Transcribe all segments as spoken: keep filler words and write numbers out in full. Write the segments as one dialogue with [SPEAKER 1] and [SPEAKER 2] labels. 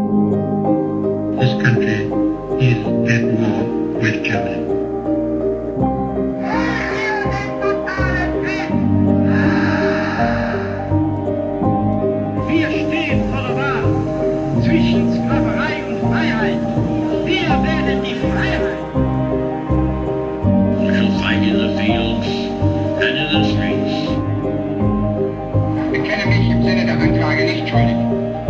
[SPEAKER 1] This country is at war with Germany.
[SPEAKER 2] Wir stehen vor der Wahl zwischen Sklaverei und Freiheit. Wir wählen die Freiheit.
[SPEAKER 3] We shall fight in the fields and in the streets.
[SPEAKER 4] Ich bekenne mich im Sinne der Anklage nicht schuldig.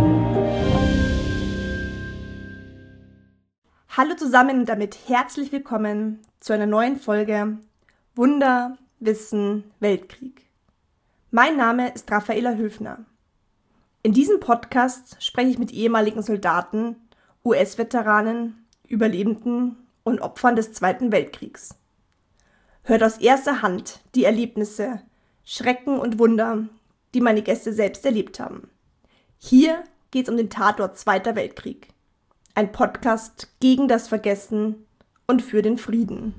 [SPEAKER 5] Hallo zusammen und damit herzlich willkommen zu einer neuen Folge Wunder, Wissen, Weltkrieg. Mein Name ist Raffaela Höfner. In diesem Podcast spreche ich mit ehemaligen Soldaten, U S-Veteranen, Überlebenden und Opfern des Zweiten Weltkriegs. Hört aus erster Hand die Erlebnisse, Schrecken und Wunder, die meine Gäste selbst erlebt haben. Hier geht es um den Tatort Zweiter Weltkrieg. Ein Podcast gegen das Vergessen und für den Frieden.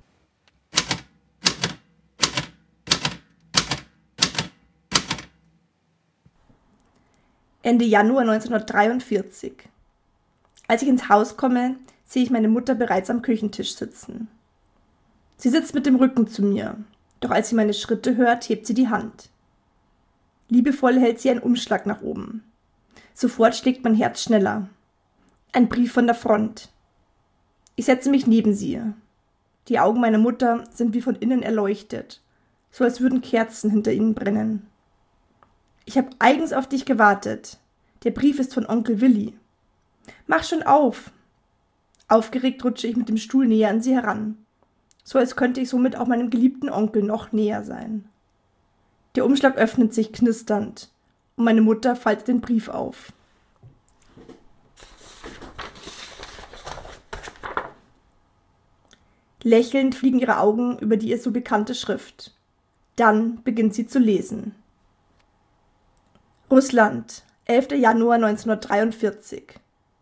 [SPEAKER 5] Ende Januar neunzehnhundertdreiundvierzig. Als ich ins Haus komme, sehe ich meine Mutter bereits am Küchentisch sitzen. Sie sitzt mit dem Rücken zu mir, doch als sie meine Schritte hört, hebt sie die Hand. Liebevoll hält sie einen Umschlag nach oben. Sofort schlägt mein Herz schneller. Ein Brief von der Front. Ich setze mich neben sie. Die Augen meiner Mutter sind wie von innen erleuchtet, so als würden Kerzen hinter ihnen brennen. Ich habe eigens auf dich gewartet. Der Brief ist von Onkel Willi. Mach schon auf. Aufgeregt rutsche ich mit dem Stuhl näher an sie heran, so als könnte ich somit auch meinem geliebten Onkel noch näher sein. Der Umschlag öffnet sich knisternd und meine Mutter faltet den Brief auf. Lächelnd fliegen ihre Augen über die ihr so bekannte Schrift. Dann beginnt sie zu lesen. Russland, elfter Januar neunzehnhundertdreiundvierzig.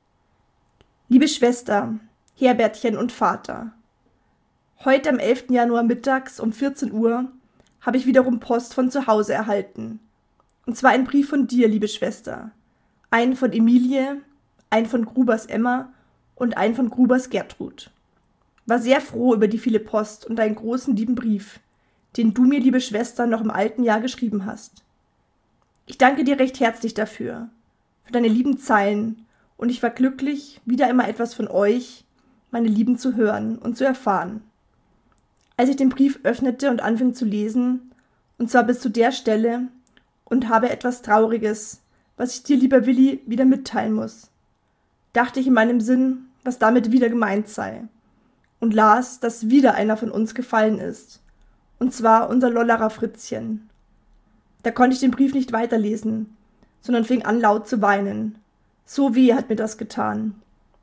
[SPEAKER 5] Liebe Schwester, Herbertchen und Vater, heute am elften Januar mittags um vierzehn Uhr habe ich wiederum Post von zu Hause erhalten. Und zwar ein Brief von dir, liebe Schwester. Einen von Emilie, einen von Grubers Emma und einen von Grubers Gertrud. War sehr froh über die viele Post und deinen großen lieben Brief, den du mir, liebe Schwester, noch im alten Jahr geschrieben hast. Ich danke dir recht herzlich dafür, für deine lieben Zeilen, und ich war glücklich, wieder einmal etwas von euch, meine Lieben, zu hören und zu erfahren. Als ich den Brief öffnete und anfing zu lesen, und zwar bis zu der Stelle, und habe etwas Trauriges, was ich dir, lieber Willi, wieder mitteilen muss, dachte ich in meinem Sinn, was damit wieder gemeint sei, und las, dass wieder einer von uns gefallen ist, und zwar unser Lollerer Fritzchen. Da konnte ich den Brief nicht weiterlesen, sondern fing an laut zu weinen. So weh hat mir das getan.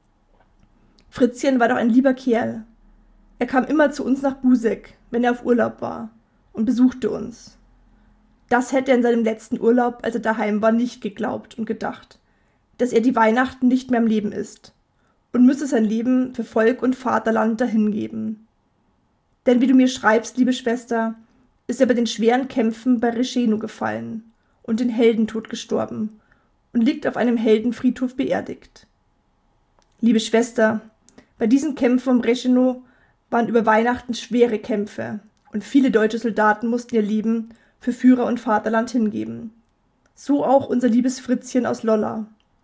[SPEAKER 5] Fritzchen war doch ein lieber Kerl. Er kam immer zu uns nach Buseck, wenn er auf Urlaub war, und besuchte uns. Das hätte er in seinem letzten Urlaub, als er daheim war, nicht geglaubt und gedacht, dass er die Weihnachten nicht mehr am Leben ist und müsse sein Leben für Volk und Vaterland dahingeben. Denn wie du mir schreibst, liebe Schwester, ist er bei den schweren Kämpfen bei Rescheno gefallen und den Heldentod gestorben und liegt auf einem Heldenfriedhof beerdigt. Liebe Schwester, bei diesen Kämpfen um Rescheno waren über Weihnachten schwere Kämpfe und viele deutsche Soldaten mussten ihr Leben für Führer und Vaterland hingeben. So auch unser liebes Fritzchen aus Lolla.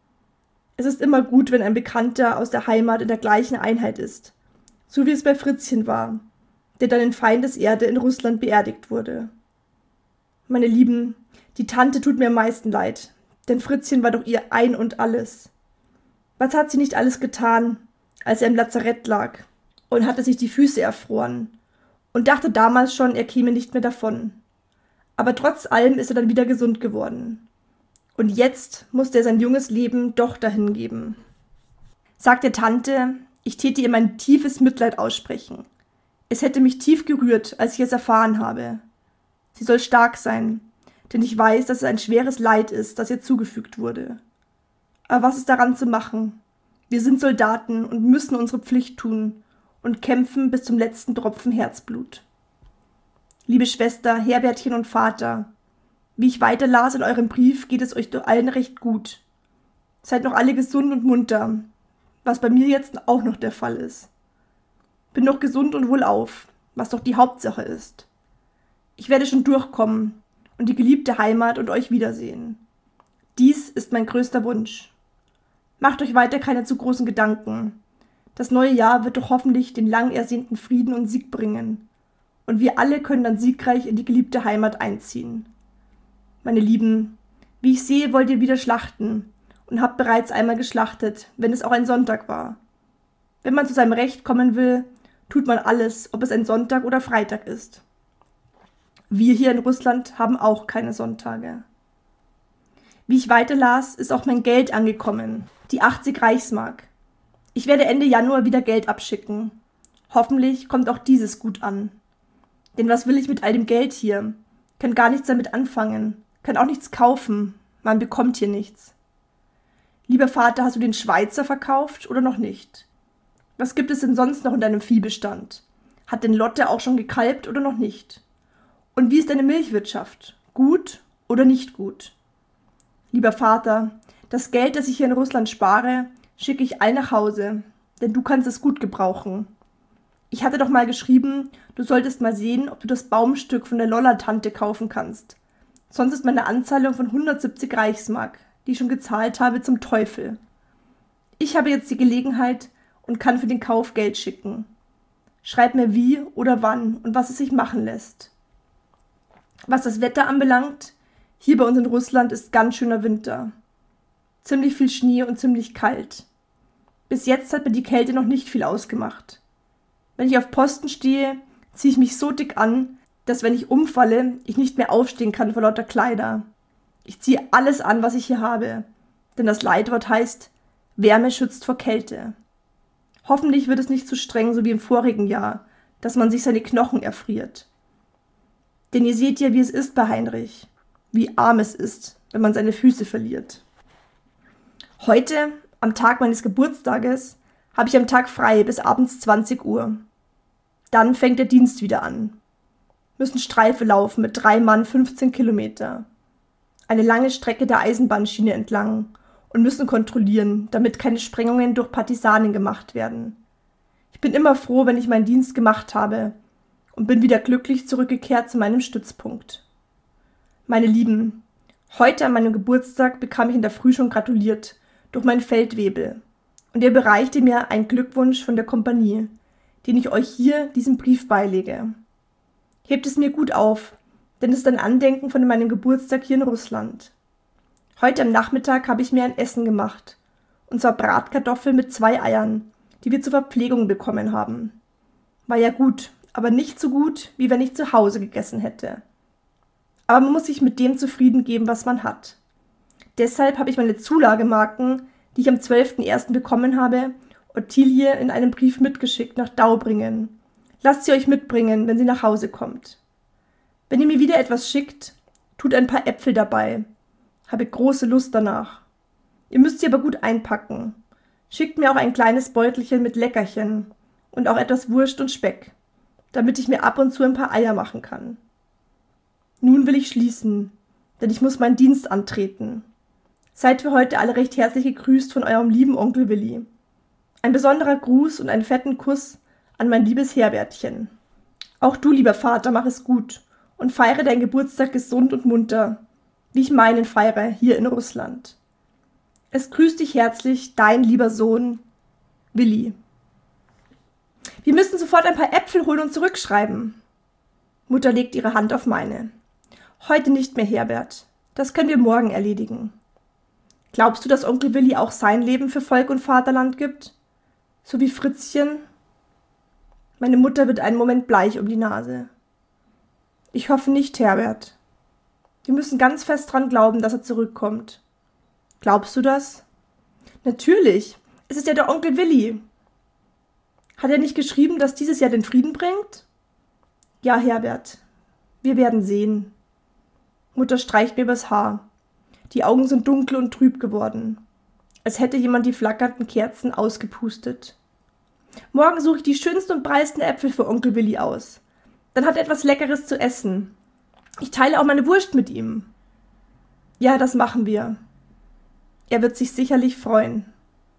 [SPEAKER 5] Es ist immer gut, wenn ein Bekannter aus der Heimat in der gleichen Einheit ist, so wie es bei Fritzchen war, der dann in Feindeserde in Russland beerdigt wurde. Meine Lieben, die Tante tut mir am meisten leid, denn Fritzchen war doch ihr Ein und Alles. Was hat sie nicht alles getan, als er im Lazarett lag und hatte sich die Füße erfroren und dachte damals schon, er käme nicht mehr davon. Aber trotz allem ist er dann wieder gesund geworden. Und jetzt musste er sein junges Leben doch dahingeben. Sagte Tante, ich täte ihr mein tiefes Mitleid aussprechen. Es hätte mich tief gerührt, als ich es erfahren habe. Sie soll stark sein, denn ich weiß, dass es ein schweres Leid ist, das ihr zugefügt wurde. Aber was ist daran zu machen? Wir sind Soldaten und müssen unsere Pflicht tun und kämpfen bis zum letzten Tropfen Herzblut. Liebe Schwester, Herbertchen und Vater, wie ich weiterlas in eurem Brief, geht es euch doch allen recht gut. Seid noch alle gesund und munter, was bei mir jetzt auch noch der Fall ist. Bin noch gesund und wohlauf, was doch die Hauptsache ist. Ich werde schon durchkommen und die geliebte Heimat und euch wiedersehen. Dies ist mein größter Wunsch. Macht euch weiter keine zu großen Gedanken. Das neue Jahr wird doch hoffentlich den lang ersehnten Frieden und Sieg bringen. Und wir alle können dann siegreich in die geliebte Heimat einziehen. Meine Lieben, wie ich sehe, wollt ihr wieder schlachten und habt bereits einmal geschlachtet, wenn es auch ein Sonntag war. Wenn man zu seinem Recht kommen will, tut man alles, ob es ein Sonntag oder Freitag ist. Wir hier in Russland haben auch keine Sonntage. Wie ich weiterlas, ist auch mein Geld angekommen, die achtzig Reichsmark. Ich werde Ende Januar wieder Geld abschicken. Hoffentlich kommt auch dieses gut an. Denn was will ich mit all dem Geld hier? Kann gar nichts damit anfangen, kann auch nichts kaufen, man bekommt hier nichts. Lieber Vater, hast du den Schweizer verkauft oder noch nicht? Was gibt es denn sonst noch in deinem Viehbestand? Hat denn Lotte auch schon gekalbt oder noch nicht? Und wie ist deine Milchwirtschaft? Gut oder nicht gut? Lieber Vater, das Geld, das ich hier in Russland spare, schicke ich all nach Hause, denn du kannst es gut gebrauchen. Ich hatte doch mal geschrieben, du solltest mal sehen, ob du das Baumstück von der Lolla-Tante kaufen kannst. Sonst ist meine Anzahlung von hundertsiebzig Reichsmark, die ich schon gezahlt habe, zum Teufel. Ich habe jetzt die Gelegenheit und kann für den Kauf Geld schicken. Schreib mir wie oder wann und was es sich machen lässt. Was das Wetter anbelangt, hier bei uns in Russland ist ganz schöner Winter. Ziemlich viel Schnee und ziemlich kalt. Bis jetzt hat mir die Kälte noch nicht viel ausgemacht. Wenn ich auf Posten stehe, ziehe ich mich so dick an, dass wenn ich umfalle, ich nicht mehr aufstehen kann vor lauter Kleider. Ich ziehe alles an, was ich hier habe, denn das Leitwort heißt, Wärme schützt vor Kälte. Hoffentlich wird es nicht so streng, so wie im vorigen Jahr, dass man sich seine Knochen erfriert. Denn ihr seht ja, wie es ist bei Heinrich, wie arm es ist, wenn man seine Füße verliert. Heute, am Tag meines Geburtstages, habe ich am Tag frei bis abends zwanzig Uhr. Dann fängt der Dienst wieder an. Müssen Streife laufen mit drei Mann fünfzehn Kilometer. Eine lange Strecke der Eisenbahnschiene entlang und müssen kontrollieren, damit keine Sprengungen durch Partisanen gemacht werden. Ich bin immer froh, wenn ich meinen Dienst gemacht habe und bin wieder glücklich zurückgekehrt zu meinem Stützpunkt. Meine Lieben, heute an meinem Geburtstag bekam ich in der Früh schon gratuliert durch meinen Feldwebel und er bereichte mir einen Glückwunsch von der Kompanie, den ich euch hier diesen Brief beilege. Hebt es mir gut auf, denn es ist ein Andenken von meinem Geburtstag hier in Russland. Heute am Nachmittag habe ich mir ein Essen gemacht, und zwar Bratkartoffeln mit zwei Eiern, die wir zur Verpflegung bekommen haben. War ja gut, aber nicht so gut, wie wenn ich zu Hause gegessen hätte. Aber man muss sich mit dem zufrieden geben, was man hat. Deshalb habe ich meine Zulagemarken, die ich am zwölften ersten bekommen habe, Ottilie in einem Brief mitgeschickt nach Daubringen. Lasst sie euch mitbringen, wenn sie nach Hause kommt. Wenn ihr mir wieder etwas schickt, tut ein paar Äpfel dabei. Habe große Lust danach. Ihr müsst sie aber gut einpacken. Schickt mir auch ein kleines Beutelchen mit Leckerchen und auch etwas Wurst und Speck, damit ich mir ab und zu ein paar Eier machen kann. Nun will ich schließen, denn ich muss meinen Dienst antreten. Seid für heute alle recht herzlich gegrüßt von eurem lieben Onkel Willi. Ein besonderer Gruß und einen fetten Kuss an mein liebes Herbertchen. Auch du, lieber Vater, mach es gut und feiere deinen Geburtstag gesund und munter, wie ich meinen feiere hier in Russland. Es grüßt dich herzlich, dein lieber Sohn, Willi. Wir müssen sofort ein paar Äpfel holen und zurückschreiben. Mutter legt ihre Hand auf meine. Heute nicht mehr, Herbert. Das können wir morgen erledigen. Glaubst du, dass Onkel Willi auch sein Leben für Volk und Vaterland gibt? So wie Fritzchen? Meine Mutter wird einen Moment bleich um die Nase. Ich hoffe nicht, Herbert. Wir müssen ganz fest dran glauben, dass er zurückkommt. Glaubst du das? Natürlich. Es ist ja der Onkel Willi. Hat er nicht geschrieben, dass dieses Jahr den Frieden bringt? Ja, Herbert. Wir werden sehen. Mutter streicht mir übers Haar. Die Augen sind dunkel und trüb geworden, als hätte jemand die flackernden Kerzen ausgepustet. Morgen suche ich die schönsten und breitesten Äpfel für Onkel Willi aus. Dann hat er etwas Leckeres zu essen. Ich teile auch meine Wurst mit ihm. Ja, das machen wir. Er wird sich sicherlich freuen.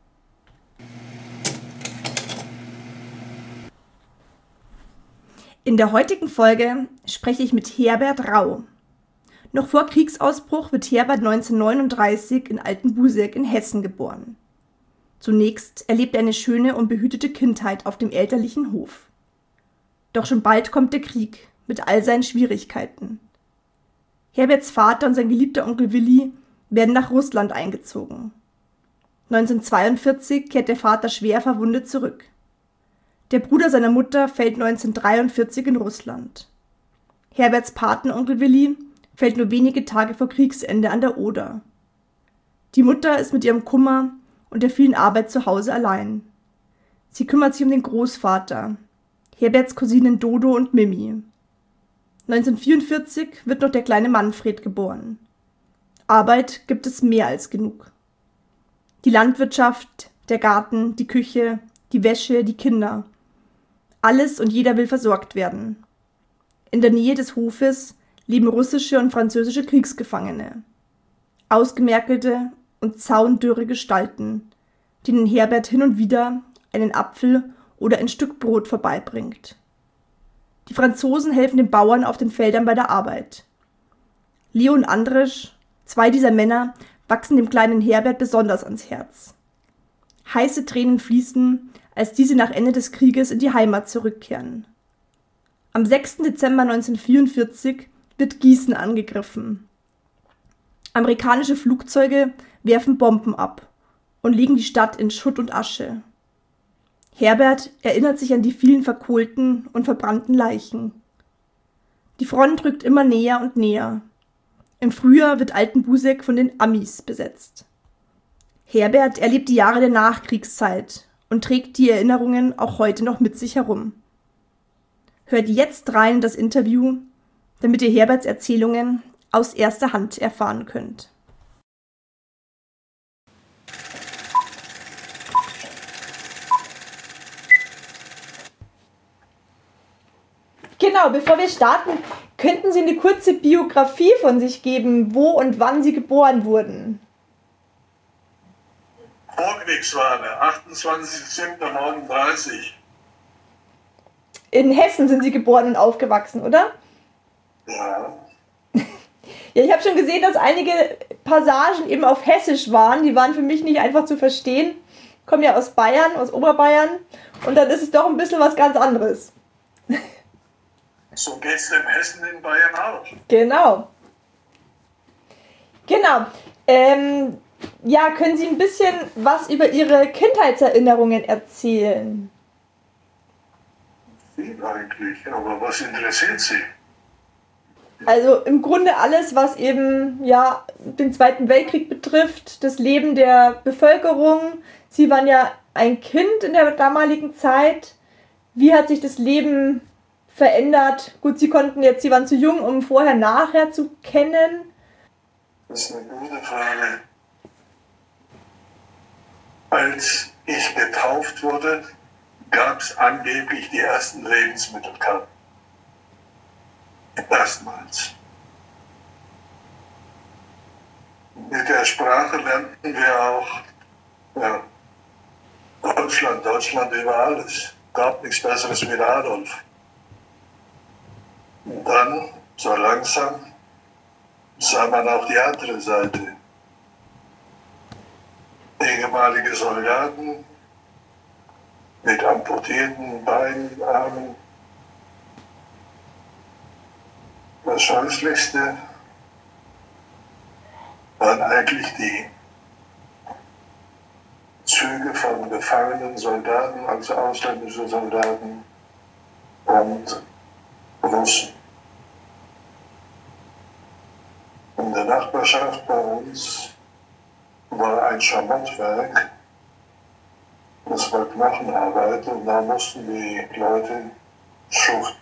[SPEAKER 5] In der heutigen Folge spreche ich mit Herbert Rau. Noch vor Kriegsausbruch wird Herbert neunzehnhundertneununddreißig in Altenbuseck in Hessen geboren. Zunächst erlebt er eine schöne und behütete Kindheit auf dem elterlichen Hof. Doch schon bald kommt der Krieg mit all seinen Schwierigkeiten. Herberts Vater und sein geliebter Onkel Willi werden nach Russland eingezogen. neunzehnhundertzweiundvierzig kehrt der Vater schwer verwundet zurück. Der Bruder seiner Mutter fällt neunzehnhundertdreiundvierzig in Russland. Herberts Patenonkel Willi fällt nur wenige Tage vor Kriegsende an der Oder. Die Mutter ist mit ihrem Kummer und der vielen Arbeit zu Hause allein. Sie kümmert sich um den Großvater, Herberts Cousinen Dodo und Mimi. neunzehnhundertvierundvierzig wird noch der kleine Manfred geboren. Arbeit gibt es mehr als genug. Die Landwirtschaft, der Garten, die Küche, die Wäsche, die Kinder. Alles und jeder will versorgt werden. In der Nähe des Hofes leben russische und französische Kriegsgefangene. Ausgemergelte und zaundürre Gestalten, denen Herbert hin und wieder einen Apfel oder ein Stück Brot vorbeibringt. Die Franzosen helfen den Bauern auf den Feldern bei der Arbeit. Leo und Andrisch, zwei dieser Männer, wachsen dem kleinen Herbert besonders ans Herz. Heiße Tränen fließen, als diese nach Ende des Krieges in die Heimat zurückkehren. Am sechsten Dezember neunzehnhundertvierundvierzig wird Gießen angegriffen. Amerikanische Flugzeuge werfen Bomben ab und legen die Stadt in Schutt und Asche. Herbert erinnert sich an die vielen verkohlten und verbrannten Leichen. Die Front rückt immer näher und näher. Im Frühjahr wird Altenbuseck von den Amis besetzt. Herbert erlebt die Jahre der Nachkriegszeit und trägt die Erinnerungen auch heute noch mit sich herum. Hört jetzt rein in das Interview, damit ihr Herberts Erzählungen aus erster Hand erfahren könnt. Genau, bevor wir starten, könnten Sie eine kurze Biografie von sich geben, wo und wann Sie geboren wurden?
[SPEAKER 6] Vorkriegswahre, achtundzwanzigster siebter neununddreißig.
[SPEAKER 5] In Hessen sind Sie geboren und aufgewachsen, oder?
[SPEAKER 6] Ja.
[SPEAKER 5] Ja, ich habe schon gesehen, dass einige Passagen eben auf Hessisch waren. Die waren für mich nicht einfach zu verstehen. Ich komme ja aus Bayern, aus Oberbayern. Und dann ist es doch ein bisschen was ganz anderes.
[SPEAKER 6] So geht's dem Hessen in Bayern auch.
[SPEAKER 5] Genau. Genau. Ähm, ja, können Sie ein bisschen was über Ihre Kindheitserinnerungen erzählen?
[SPEAKER 6] Viel eigentlich, aber was interessiert Sie?
[SPEAKER 5] Also im Grunde alles, was eben ja den Zweiten Weltkrieg betrifft, das Leben der Bevölkerung. Sie waren ja ein Kind in der damaligen Zeit. Wie hat sich das Leben verändert? Gut, Sie konnten jetzt, Sie waren zu jung, um vorher, nachher zu kennen.
[SPEAKER 6] Das ist eine gute Frage. Als ich getauft wurde, gab es angeblich die ersten Lebensmittelkarten. Erstmals. Mit der Sprache lernten wir auch ja, Deutschland, Deutschland über alles. Gab nichts Besseres wie der Adolf. Und dann, so langsam, sah man auch die andere Seite. Ehemalige Soldaten mit amputierten Beinen, Armen. Das Scheußlichste waren eigentlich die Züge von gefangenen Soldaten, also ausländische Soldaten und Russen. In der Nachbarschaft bei uns war ein Schamottwerk, das war Knochenarbeit und da mussten die Leute schuften.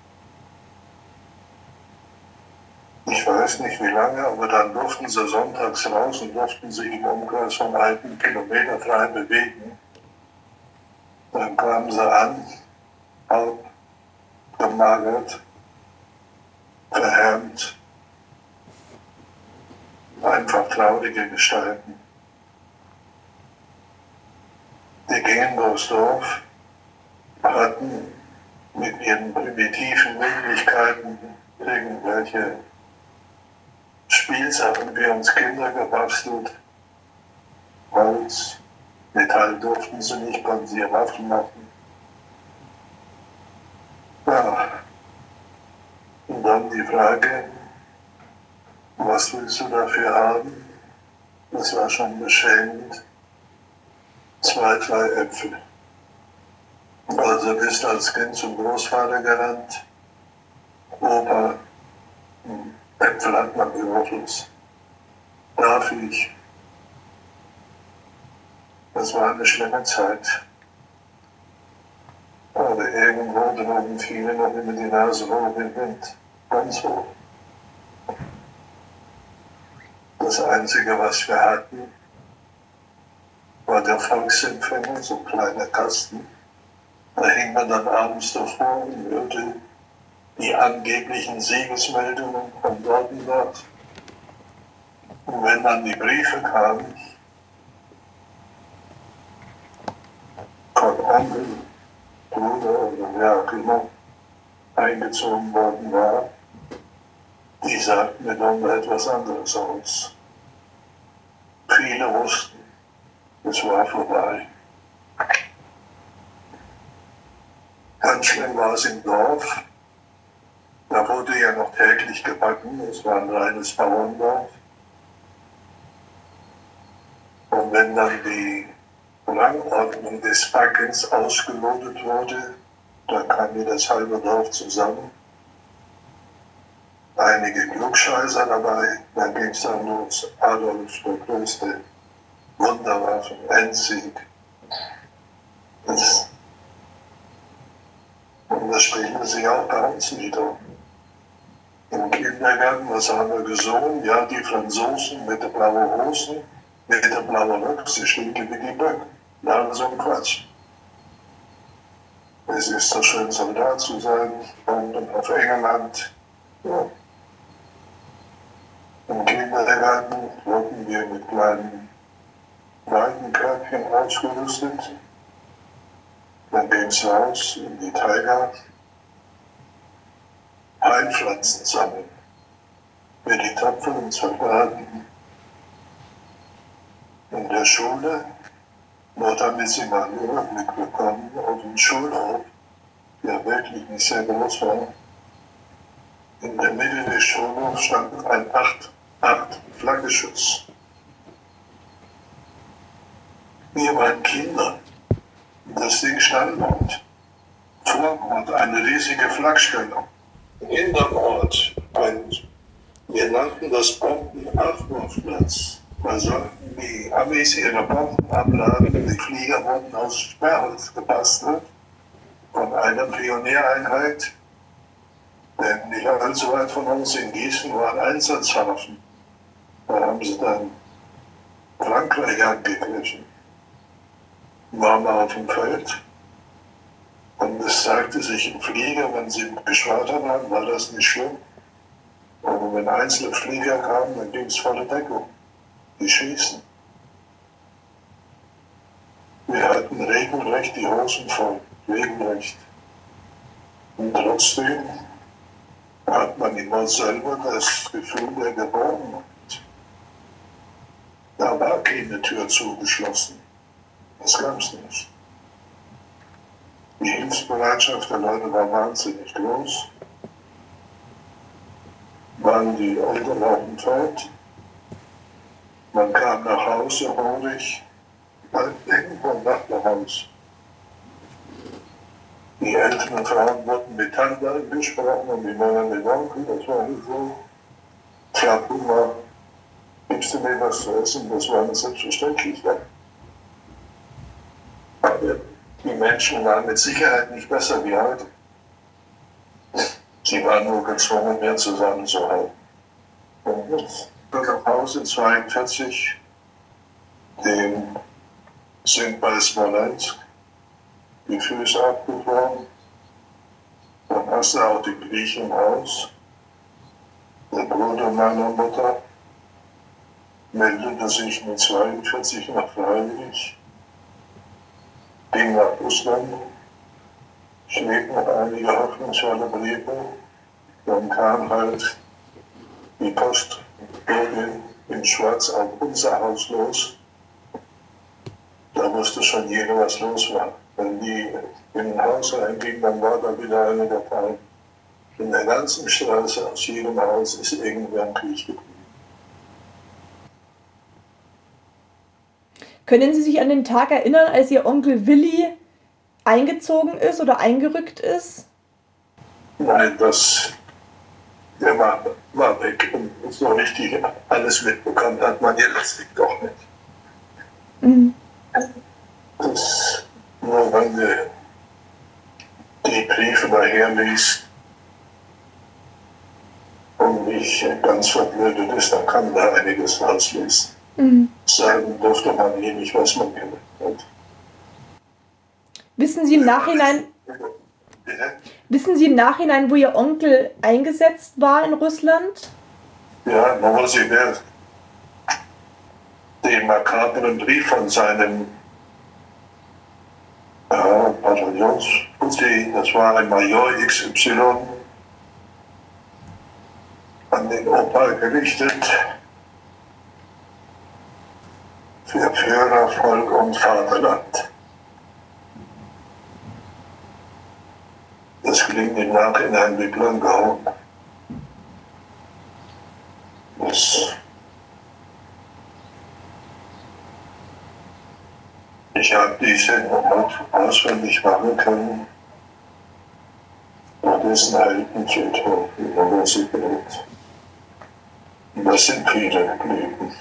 [SPEAKER 6] Ich weiß nicht wie lange, aber dann durften sie sonntags raus und durften sich im Umkreis von einem Kilometer frei bewegen. Dann kamen sie an, halb gemagert, verhärmt, einfach traurige Gestalten. Engendorfsdorf hatten mit ihren primitiven Möglichkeiten irgendwelche Spielsachen wie uns Kinder gebastelt. Holz, Metall durften sie nicht, konnten sie ihre Waffen machen. Ja. Und dann die Frage, was willst du dafür haben? Das war schon beschämend. Zwei, drei Äpfel. Also bist als Kind zum Großvater gerannt. Opa, Äpfel hat man Überfluss. Darf ich? Das war eine schlimme Zeit. Aber irgendwo droben viele noch immer die Nase hoch im Wind. Ganz hoch. Das Einzige, was wir hatten, war der Volksempfänger, so ein kleiner Kasten. Da hing man dann abends davor und hörte die angeblichen Siegesmeldungen von dort und dort. Und wenn dann die Briefe kamen, von Onkel, Bruder oder wer auch immer eingezogen worden war, die sagten mir dann etwas anderes aus. Viele wussten, es war vorbei. Ganz schlimm war es im Dorf. Da wurde ja noch täglich gebacken, es war ein reines Bauerndorf. Und wenn dann die Rangordnung des Backens ausgelotet wurde, dann kam mir das halbe Dorf zusammen. Einige Klugscheißer dabei, dann ging es dann los. Adolf, der größte Wunderwaffe, Endsieg. Das, und das spielte sich auch bei uns wieder. Im Kindergarten, was haben wir gesungen? Ja, die Franzosen mit den blauen Hosen, mit den blauen Röcken, sie stinken wie die Böcke. Ja, so ein Quatsch. Es ist so schön, Soldat zu sein, und auf England. Ja. Im Kindergarten wurden wir mit kleinen Weidenkörbchen ausgerüstet. Dann ging es raus in die Taiga. Heilpflanzen sammeln. Für die tapferen Soldaten. In der Schule, nur damit sie mal einen Überblick bekommen, auf dem Schulhof, der wirklich nicht sehr groß war. In der Mitte des Schulhofs stand ein acht Flaggenschutz. Wir waren Kinder. Das Ding stand dort. Vor Ort eine riesige Flakstellung. Hinterm Ort. Und wir nannten das Bombenabwurfplatz. Da sollten die Amis ihre Bomben abladen. Die Flieger wurden aus Sperrholz gebastelt. Von einer Pioniereinheit. Denn nicht allzu weit von uns in Gießen war ein Einsatzhafen. Da haben sie dann Frankreich angegriffen. Waren wir auf dem Feld. Und es zeigte sich im Flieger, wenn sie geschwadert haben, war das nicht schlimm. Aber wenn einzelne Flieger kamen, dann ging es volle Deckung. Die schießen. Wir hatten regelrecht die Hosen voll. Regelrecht. Und trotzdem hat man immer selber das Gefühl der Geborgenheit. Da war keine Tür zugeschlossen. Das gab es nicht. Die Hilfsbereitschaft der Leute war wahnsinnig groß. Waren die Eltern auf dem Feld. Man kam nach Hause hungrig, halt irgendwo im Nachbarhaus. Die älteren Frauen wurden mit Tante angesprochen und die Männer mit Onkel. Das war nicht so. Tja, guck mal, gibst du mir was zu essen? Das war nicht selbstverständlich. Ja. Aber die Menschen waren mit Sicherheit nicht besser wie heute. Sie waren nur gezwungen, mehr zusammenzuhalten. Und jetzt nach Hause zweiundvierzig, dem sind bei Smolensk die Füße abgebrochen. Dann hast du auch die Griechen im Haus. Der Bruder meiner Mutter meldete sich mit zweiundvierzig noch freiwillig. ging nach Russland, schrieb noch einige hoffnungsvolle Briefe. Dann kam halt die Post in Schwarz auf unser Haus los. Da wusste schon jeder, was los war. Wenn die in ein Haus reingingen, dann war da wieder eine dabei. In der ganzen Straße, aus jedem Haus, ist irgendwer ein Krieg geblieben.
[SPEAKER 5] Können Sie sich an den Tag erinnern, als Ihr Onkel Willi eingezogen ist oder eingerückt ist?
[SPEAKER 6] Nein, das, der war, war weg und so richtig alles mitbekommen hat man hier letztlich doch nicht.
[SPEAKER 5] Mhm.
[SPEAKER 6] Das, nur wenn die, die Briefe daher liest und nicht ganz verblödet ist, dann kann man da einiges rauslesen. Mhm. Sagen durfte man eh nicht, was man gelernt hat.
[SPEAKER 5] Wissen Sie im Nachhinein,
[SPEAKER 6] Bitte?
[SPEAKER 5] Wissen Sie im Nachhinein, wo Ihr Onkel eingesetzt war in Russland?
[SPEAKER 6] Ja, man muss sich den, den makabren Brief von seinem ja, Bataillonsbudget, das war ein Major X Y, an den Opa gerichtet. Für Führer, Volk und Vaterland. Das klingt im Nachhinein wie Blangau. Das ich habe diese Not auswendig machen können. Und das ist ein Heldenfriedhof in der Universität. Und das sind viele geblieben.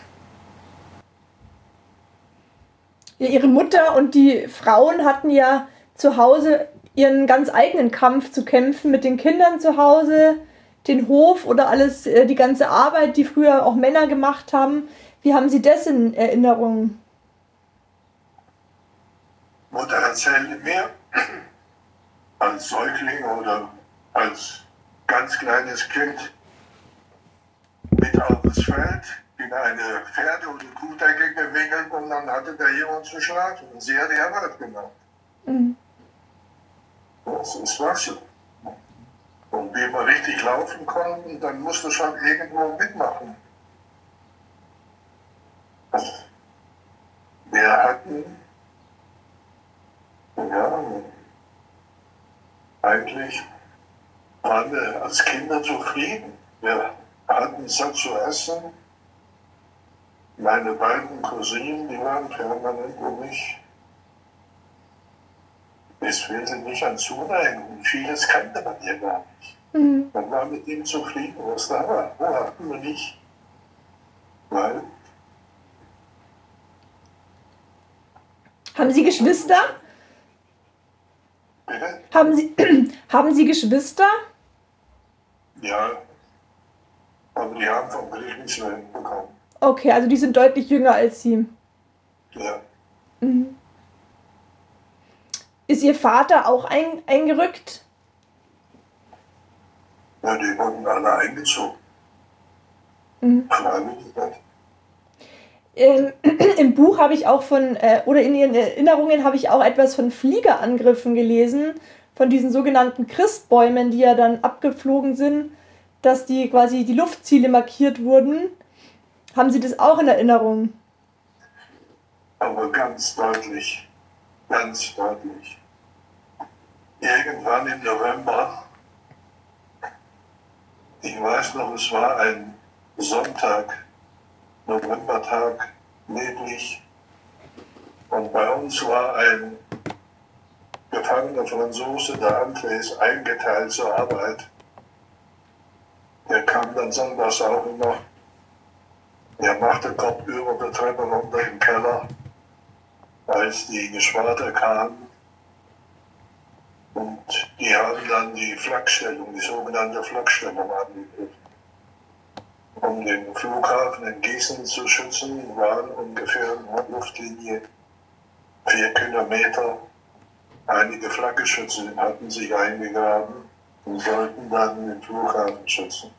[SPEAKER 5] Ja, Ihre Mutter und die Frauen hatten ja zu Hause ihren ganz eigenen Kampf zu kämpfen mit den Kindern zu Hause, den Hof oder alles, die ganze Arbeit, die früher auch Männer gemacht haben. Wie haben Sie das in Erinnerung?
[SPEAKER 6] Mutter erzählte mir, als Säugling oder als ganz kleines Kind mit auf das Feld in eine Pferde- oder Kuhdecke gewickelt und dann hatte der jemand zu schlafen. Und sie hat die Arbeit gemacht. Mhm. Das ist was so. Und wie wir richtig laufen konnten, dann musste schon irgendwo mitmachen. Wir hatten, ja, eigentlich waren wir als Kinder zufrieden. Wir hatten satt zu essen. Meine beiden Cousinen, die waren permanent um mich. Es fehlte nicht an Zuneigung. Vieles kannte man ja gar nicht. Mhm. Man war mit ihm zufrieden, was da war. Wo hatten wir nicht? Weil.
[SPEAKER 5] Haben Sie Geschwister?
[SPEAKER 6] Bitte?
[SPEAKER 5] Haben Sie, haben Sie Geschwister?
[SPEAKER 6] Ja. Aber die haben vom Krieg nichts mehr hinbekommen.
[SPEAKER 5] Okay, also die sind deutlich jünger als Sie.
[SPEAKER 6] Ja.
[SPEAKER 5] Mhm. Ist Ihr Vater auch ein, eingerückt?
[SPEAKER 6] Ja, die wurden alle eingezogen.
[SPEAKER 5] Mhm.
[SPEAKER 6] Freiwilligkeit.
[SPEAKER 5] Ähm, Im Buch habe ich auch von, äh, oder in Ihren Erinnerungen habe ich auch etwas von Fliegerangriffen gelesen, von diesen sogenannten Christbäumen, die ja dann abgeflogen sind, dass die quasi die Luftziele markiert wurden. Haben Sie das auch in Erinnerung?
[SPEAKER 6] Aber ganz deutlich, ganz deutlich. Irgendwann im November, ich weiß noch, es war ein Sonntag, Novembertag, neblig. Und bei uns war ein gefangener Franzose, der Andres, eingeteilt zur Arbeit. Der kam dann sonntags auch immer. Er machte Kopf über der Treppe runter im Keller, als die Geschwader kamen. Und die haben dann die Flakstellung, die sogenannte Flakstellung angegriffen. Um den Flughafen in Gießen zu schützen, waren ungefähr in der Luftlinie vier Kilometer. Einige Flakgeschütze hatten sich eingegraben und sollten dann den Flughafen schützen.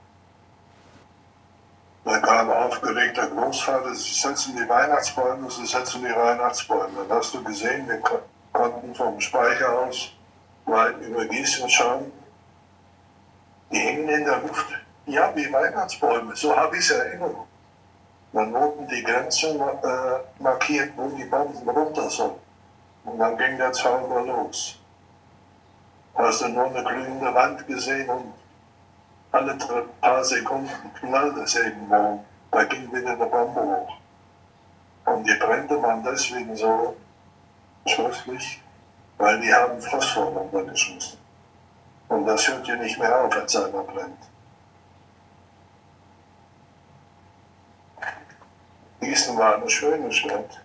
[SPEAKER 6] Da kam aufgeregter Großvater, sie setzen die Weihnachtsbäume, sie setzen die Weihnachtsbäume. Dann hast du gesehen, wir konnten vom Speicher aus weit über Gießen schauen. Die hingen in der Luft, ja, wie Weihnachtsbäume, so habe ich es erinnert. Dann wurden die Grenzen äh, markiert, wo die Bomben runter sollen. Und dann ging der Zauber los. Hast du nur eine glühende Wand gesehen und alle paar Sekunden knallte es irgendwo. Da ging wieder eine Bombe hoch. Und die Brände waren deswegen so schrecklich, weil die haben Phosphor runtergeschmissen. Und das hört ja nicht mehr auf, als einer brennt. Gießen war eine schöne Stadt.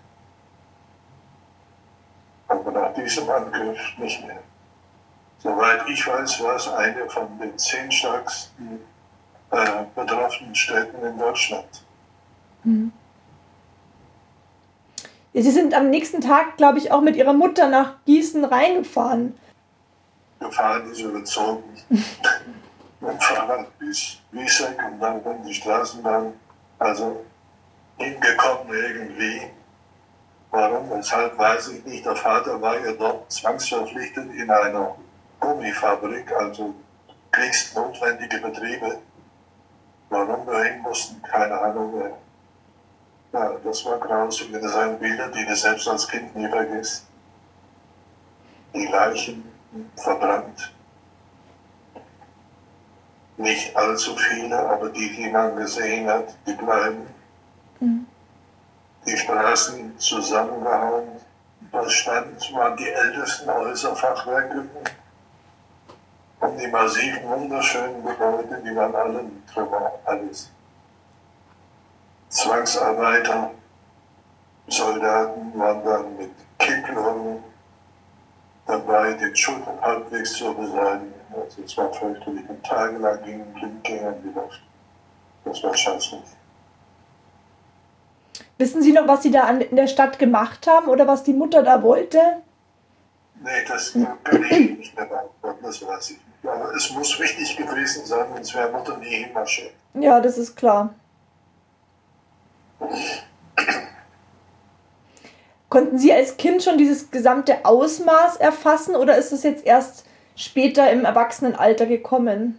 [SPEAKER 6] Aber nach diesem Angriff nicht mehr. Soweit ich weiß, war es eine von den zehn stärksten äh, betroffenen Städten in Deutschland.
[SPEAKER 5] Mhm. Ja, Sie sind am nächsten Tag, glaube ich, auch mit Ihrer Mutter nach Gießen reingefahren.
[SPEAKER 6] Gefahren ist überzogen. Mit dem Fahrrad bis Wiesek und dann in die Straßenbahn. Also hingekommen irgendwie. Warum? Weshalb weiß ich nicht. Der Vater war ja dort zwangsverpflichtet in einer Gummifabrik, also kriegsnotwendige Betriebe. Warum wir hin mussten, keine Ahnung mehr. Ja, das war grausig. Das sind Bilder, die du selbst als Kind nie vergisst. Die Leichen verbrannt. Nicht allzu viele, aber die, die man gesehen hat, die bleiben. Mhm. Die Straßen zusammengehauen. Das stand, waren die ältesten Häuserfachwerke. Und die massiven, wunderschönen Gebäude, die waren alle drüber, alles. Zwangsarbeiter, Soldaten waren dann mit Kipplungen dabei, den Schutt halbwegs zu beseitigen. Also es war fürchterlich. Und tagelang gingen Blindgänger in die Luft. Das war scheiße.
[SPEAKER 5] Wissen Sie noch, was Sie da in der Stadt gemacht haben oder was die Mutter da wollte?
[SPEAKER 6] Nee, das kann ich nicht mehr beantworten, das weiß ich nicht. Aber es muss wichtig gewesen sein, sonst wäre Mutter nie hinmarschiert.
[SPEAKER 5] Ja, das ist klar. Konnten Sie als Kind schon dieses gesamte Ausmaß erfassen oder ist es jetzt erst später im Erwachsenenalter gekommen?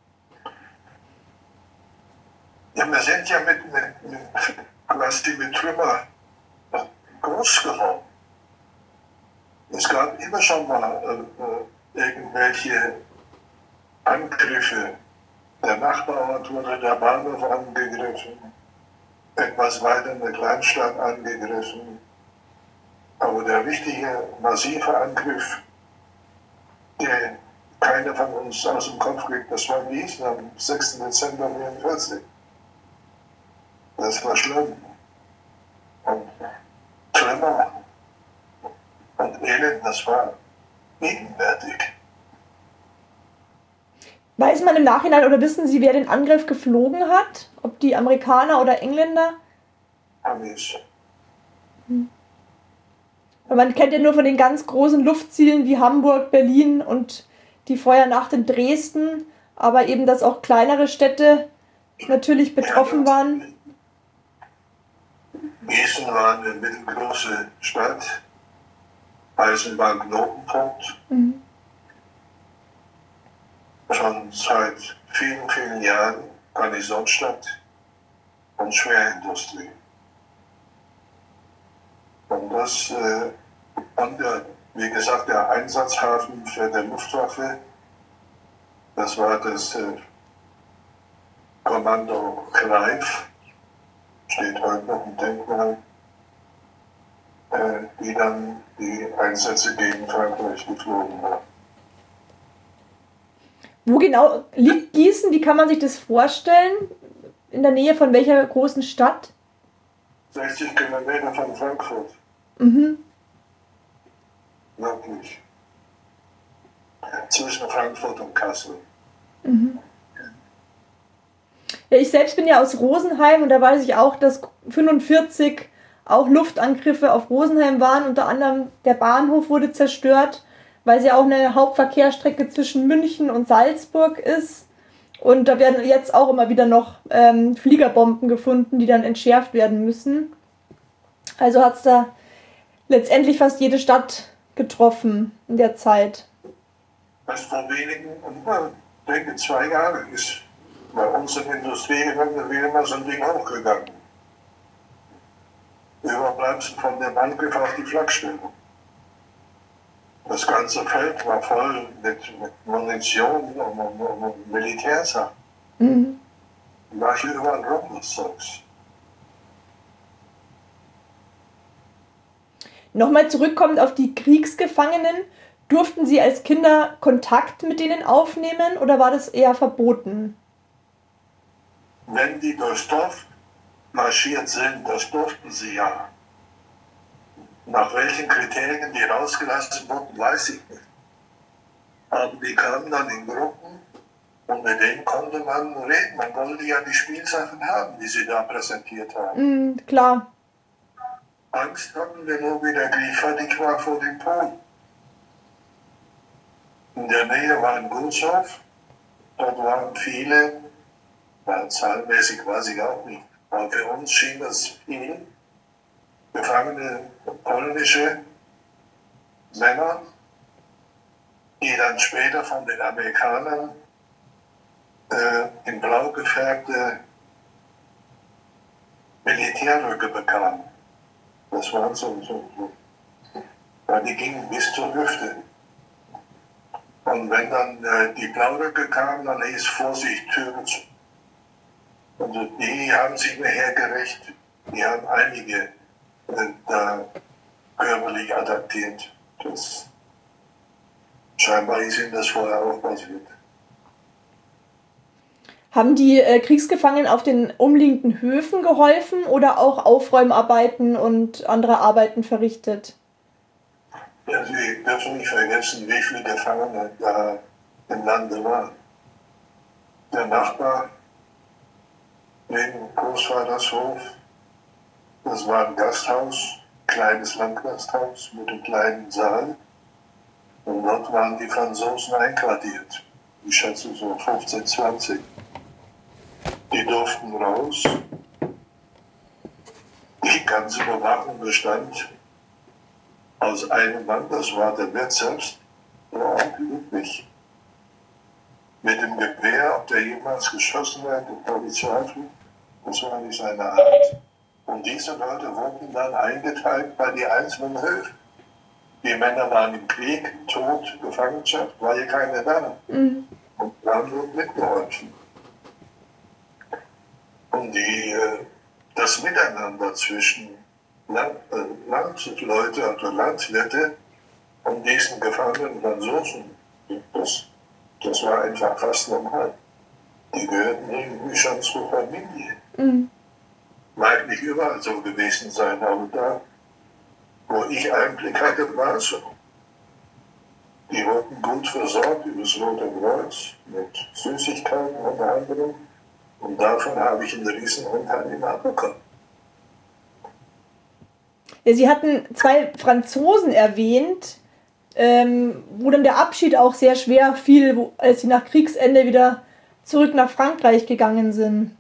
[SPEAKER 6] Ja, wir sind ja mit, mit, mit quasi mit Trümmer groß geworden. Es gab immer schon mal äh, irgendwelche Angriffe. Der Nachbarort wurde der Bahnhof angegriffen, etwas weiter eine Kleinstadt angegriffen. Aber der richtige, massive Angriff, der keiner von uns aus dem Kopf kriegt, das war Gießen am sechsten Dezember neunzehnhundertvierzig. Das war schlimm. Und Trümmer und Elend, das war gegenwärtig.
[SPEAKER 5] Weiß man im Nachhinein oder wissen Sie, wer den Angriff geflogen hat? Ob die Amerikaner oder Engländer?
[SPEAKER 6] Amis.
[SPEAKER 5] Hm. Man kennt ja nur von den ganz großen Luftzielen wie Hamburg, Berlin und die Feuernacht in Dresden, aber eben, dass auch kleinere Städte natürlich betroffen
[SPEAKER 6] ja,
[SPEAKER 5] waren.
[SPEAKER 6] Gießen war eine mittelgroße Stadt, Eisenbahnknotenpunkt. Mhm. Schon seit vielen, vielen Jahren Garnisonstadt und Schwerindustrie. Und das, äh, und der, wie gesagt, der Einsatzhafen für die Luftwaffe, das war das äh, Kommando Greif, steht heute noch im Denkmal, äh, die dann die Einsätze gegen Frankreich geflogen haben.
[SPEAKER 5] Wo genau liegt Gießen? Wie kann man sich das vorstellen? In der Nähe von welcher großen Stadt?
[SPEAKER 6] sechzig Kilometer von Frankfurt.
[SPEAKER 5] Mhm.
[SPEAKER 6] Wirklich. Zwischen Frankfurt und Kassel.
[SPEAKER 5] Mhm. Ja, ich selbst bin ja aus Rosenheim und da weiß ich auch, dass fünfundvierzig auch Luftangriffe auf Rosenheim waren. Unter anderem der Bahnhof wurde zerstört, weil es ja auch eine Hauptverkehrsstrecke zwischen München und Salzburg ist. Und da werden jetzt auch immer wieder noch ähm, Fliegerbomben gefunden, die dann entschärft werden müssen. Also hat es da letztendlich fast jede Stadt getroffen in der Zeit?
[SPEAKER 6] Erst vor wenigen, ich denke zwei Jahren ist bei uns im Industriegebiet immer so ein Ding hochgegangen. Überbleibsel von dem Angriff auf die Flakstellung. Das ganze Feld war voll mit, mit Munition und, und, und Militärsachen. Mhm. Lag hier überall rum, das Zeugs.
[SPEAKER 5] Nochmal zurückkommend auf die Kriegsgefangenen, durften Sie als Kinder Kontakt mit denen aufnehmen oder war das eher verboten?
[SPEAKER 6] Wenn die durchs Dorf marschiert sind, das durften sie ja. Nach welchen Kriterien die rausgelassen wurden, weiß ich nicht. Aber die kamen dann in Gruppen und mit denen konnte man reden. Man wollte ja die Spielsachen haben, die sie da präsentiert haben.
[SPEAKER 5] Mm, klar.
[SPEAKER 6] Angst hatten wir nur, wie der Krieg fertig war vor den Polen. In der Nähe war ein Gutshof. Dort waren viele, ja, zahlenmäßig weiß ich auch nicht, aber für uns schien das viel. Gefangene polnische Männer, die dann später von den Amerikanern äh, in blau gefärbte Militärröcke bekamen. Das waren so, so, so. Ja, die gingen bis zur Hüfte. Und wenn dann äh, die Blauröcke kamen, dann hieß Vorsicht, Türen zu. Und die haben sich nachher gerecht. Die haben einige äh, da körperlich adaptiert. Das, scheinbar ist ihnen das vorher auch passiert.
[SPEAKER 5] Haben die äh, Kriegsgefangenen auf den umliegenden Höfen geholfen oder auch Aufräumarbeiten und andere Arbeiten verrichtet?
[SPEAKER 6] Ja, Sie dürfen nicht vergessen, wie viele Gefangene da im Lande waren. Der Nachbar neben Großvaters Hof, das war ein Gasthaus, kleines Landgasthaus mit einem kleinen Saal. Und dort waren die Franzosen einquartiert. Ich schätze so fünfzehn, zwanzig. Die durften raus. Die ganze Bewachung bestand aus einem Mann, das war der Wirt selbst, der auch üblich. Mit dem Gewehr, ob der jemals geschossen hat, habe ich Zweifel. Das war nicht seine Art. Und diese Leute wurden dann eingeteilt bei die einzelnen Höfe. Die Männer waren im Krieg, Tod, Gefangenschaft, war hier keiner da. Mhm. Und dann wurde mitgeholfen. Und die, das Miteinander zwischen Land, äh, Landleute oder Landwirte und diesen gefangenen Franzosen, das, das war einfach fast normal. Die gehörten irgendwie schon zur Familie. Mhm. Mag nicht überall so gewesen sein, aber da, wo ich Einblick hatte, war es so. Die wurden gut versorgt über das Rote Kreuz mit Süßigkeiten unter anderem. Und davon habe ich einen riesen Anteil immer abbekommen.
[SPEAKER 5] Ja, Sie hatten zwei Franzosen erwähnt, ähm, wo dann der Abschied auch sehr schwer fiel, wo, als Sie nach Kriegsende wieder zurück nach Frankreich gegangen sind.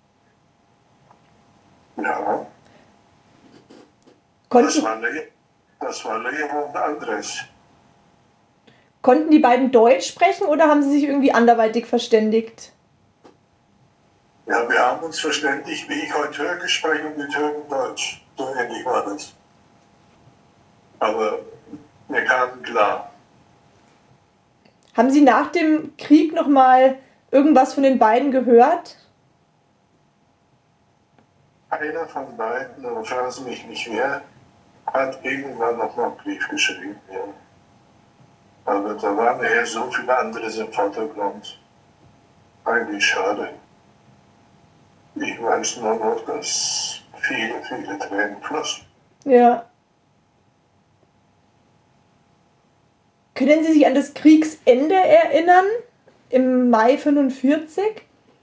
[SPEAKER 6] Ja.
[SPEAKER 5] Konnten,
[SPEAKER 6] das war Leo, das war Leo und Andres.
[SPEAKER 5] Konnten die beiden Deutsch sprechen oder haben sie sich irgendwie anderweitig verständigt?
[SPEAKER 6] Ja, wir haben uns verständigt, wie ich heute Türkisch spreche und die Türken Deutsch. So ähnlich war das. Aber wir kamen klar.
[SPEAKER 5] Haben Sie nach dem Krieg nochmal irgendwas von den beiden gehört?
[SPEAKER 6] Einer von beiden, und fragen mich nicht wer, hat irgendwann noch mal einen Brief geschrieben. Ja. Aber da waren eher so viele andere im Vordergrund. Eigentlich schade. Ich weiß nur noch, dass viele, viele Tränen flossen.
[SPEAKER 5] Ja. Können Sie sich an das Kriegsende erinnern? Im Mai fünfundvierzig?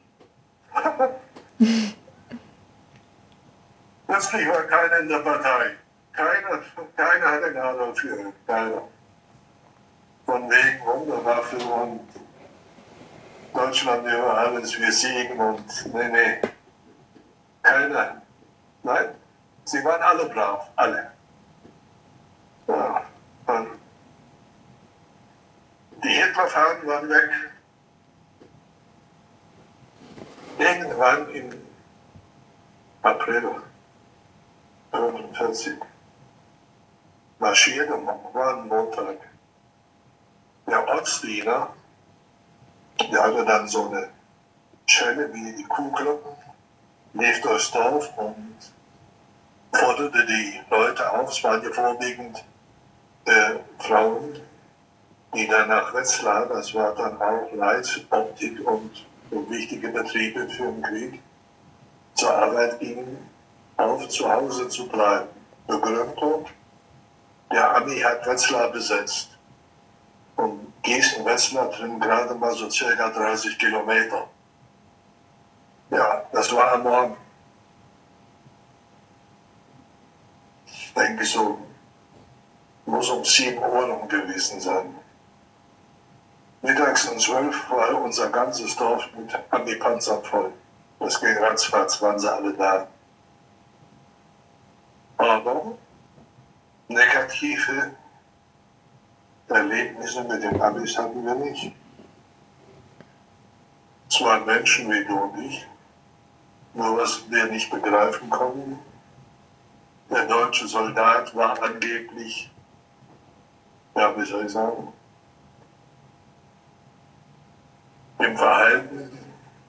[SPEAKER 6] Plötzlich war keiner in der Partei. Keiner, keiner hatte eine Ahnung für. Keiner. Von wegen Wunderwaffe und Deutschland über alles, wir siegen und nee, nee. Keiner. Nein, sie waren alle brav, alle. Ja, Hitlerfahnen waren weg. Irgendwann im April fünfundvierzig marschierte, war ein Montag, der Ortsdiener, der hatte dann so eine Schelle wie die Kuhglocken, lief durchs Dorf und forderte die Leute auf. Es waren ja vorwiegend äh, Frauen, die dann nach Wetzlar, das war dann auch Leid, Optik und so wichtige Betriebe für den Krieg, zur Arbeit gingen, auf zu Hause zu bleiben. Begründung, der Ami hat Wetzlar besetzt. Und Gießen-Wetzlar drin gerade mal so circa dreißig Kilometer. Ja, das war am Morgen. Ich denke so, muss um sieben Uhr rum gewesen sein. Mittags um zwölf war unser ganzes Dorf mit Ami-Panzern voll. Das ging ratzfatz, waren sie alle da. Aber negative Erlebnisse mit den Amis hatten wir nicht. Es waren Menschen wie du und ich. Nur was wir nicht begreifen konnten, der deutsche Soldat war angeblich, ja, wie soll ich sagen, im Verhalten,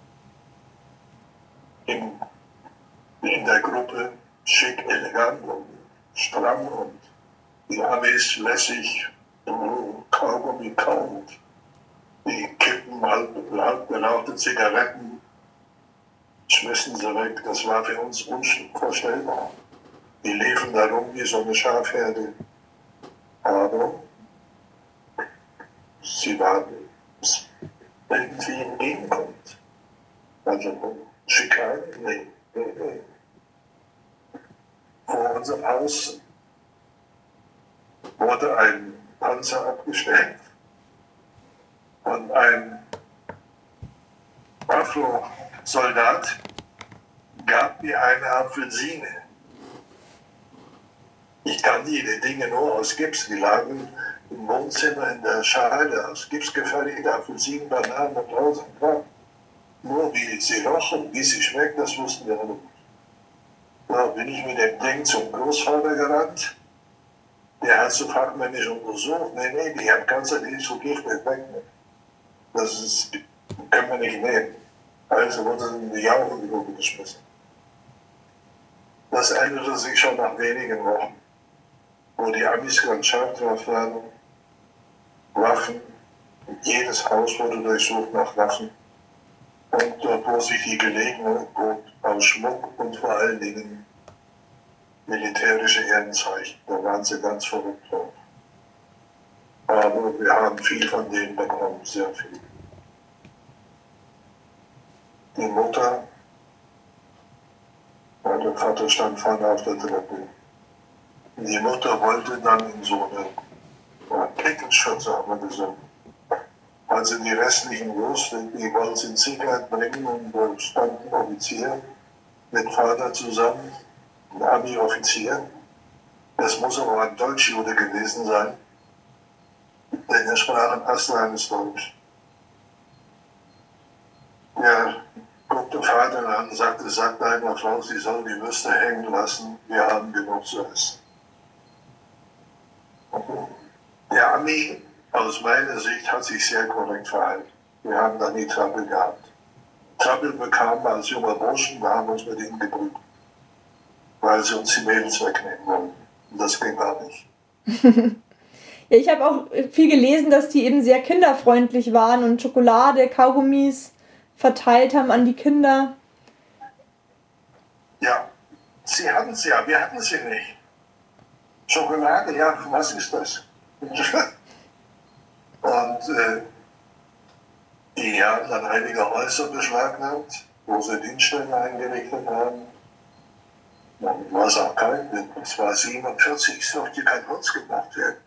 [SPEAKER 6] in, in der Gruppe schick, elegant und stramm und die Amis lässig, Kaugummi kaum, die kippen halb, halb gerauchte Zigaretten, schmissen sie weg. Das war für uns unvorstellbar. Die liefen da rum wie so eine Schafherde. Aber sie waren irgendwie entgegenkommt. Also Schikane, nee, nee, nee. Vor unserem Haus wurde ein Panzer abgestellt und ein Afro-Soldat gab mir eine Apfelsine. Ich kannte die Dinge nur aus Gips, die lagen im Wohnzimmer in der Schale, aus Gips gefertigte Apfelsinen, Bananen und tausend Gramm. Nur wie sie rochen, wie sie schmecken, das wussten wir alle nicht. Da bin ich mit dem Ding zum Großvater gerannt. Der hat so fachmännisch untersucht. Nee, nee, die haben Kanzer, die ist so giftig weg. Das ist, können wir nicht nehmen. Also wurde es in die Jauchengruppe geschmissen. Das änderte sich schon nach wenigen Wochen, wo die Amis ganz scharf drauf waren. Waffen. Jedes Haus wurde durchsucht nach Waffen. Und dort, wo sich die Gelegenheit bot, aus Schmuck und vor allen Dingen militärische Ehrenzeichen. Da waren sie ganz verrückt drauf. Aber wir haben viel von denen bekommen, sehr viel. Die Mutter, ja, der Vater stand vorne auf der Treppe. Die Mutter wollte dann in so eine ja, Pickelschürze, haben wir gesagt. Also die restlichen wusste, die wollten sie in Sicherheit bringen und da stand ein Offizier mit Vater zusammen, ein Army-Offizier. Das muss aber ein Deutschjude gewesen sein, denn er sprach ein astreines Deutsch. Ja, guckte Vater an und sagte, sagt einer Frau, sie soll die Würste hängen lassen, wir haben genug zu essen. Der Ami, aus meiner Sicht, hat sich sehr korrekt verhalten. Wir haben da nie Trouble gehabt. Trouble bekamen wir als junger Burschen, da haben wir uns mit ihnen gebrüht. Weil sie uns die Mädels wegnehmen wollten. Und das ging gar nicht.
[SPEAKER 5] Ja, ich habe auch viel gelesen, dass die eben sehr kinderfreundlich waren und Schokolade, Kaugummis verteilt haben an die Kinder.
[SPEAKER 6] Ja, sie hatten sie ja, wir hatten sie nicht. Schokolade, ja, was ist das? Und äh, die haben dann einige Häuser beschlagnahmt, wo sie Dienststellen eingerichtet haben. Dann war es auch kalt, es war siebenundvierzig, es durfte kein Holz gemacht werden.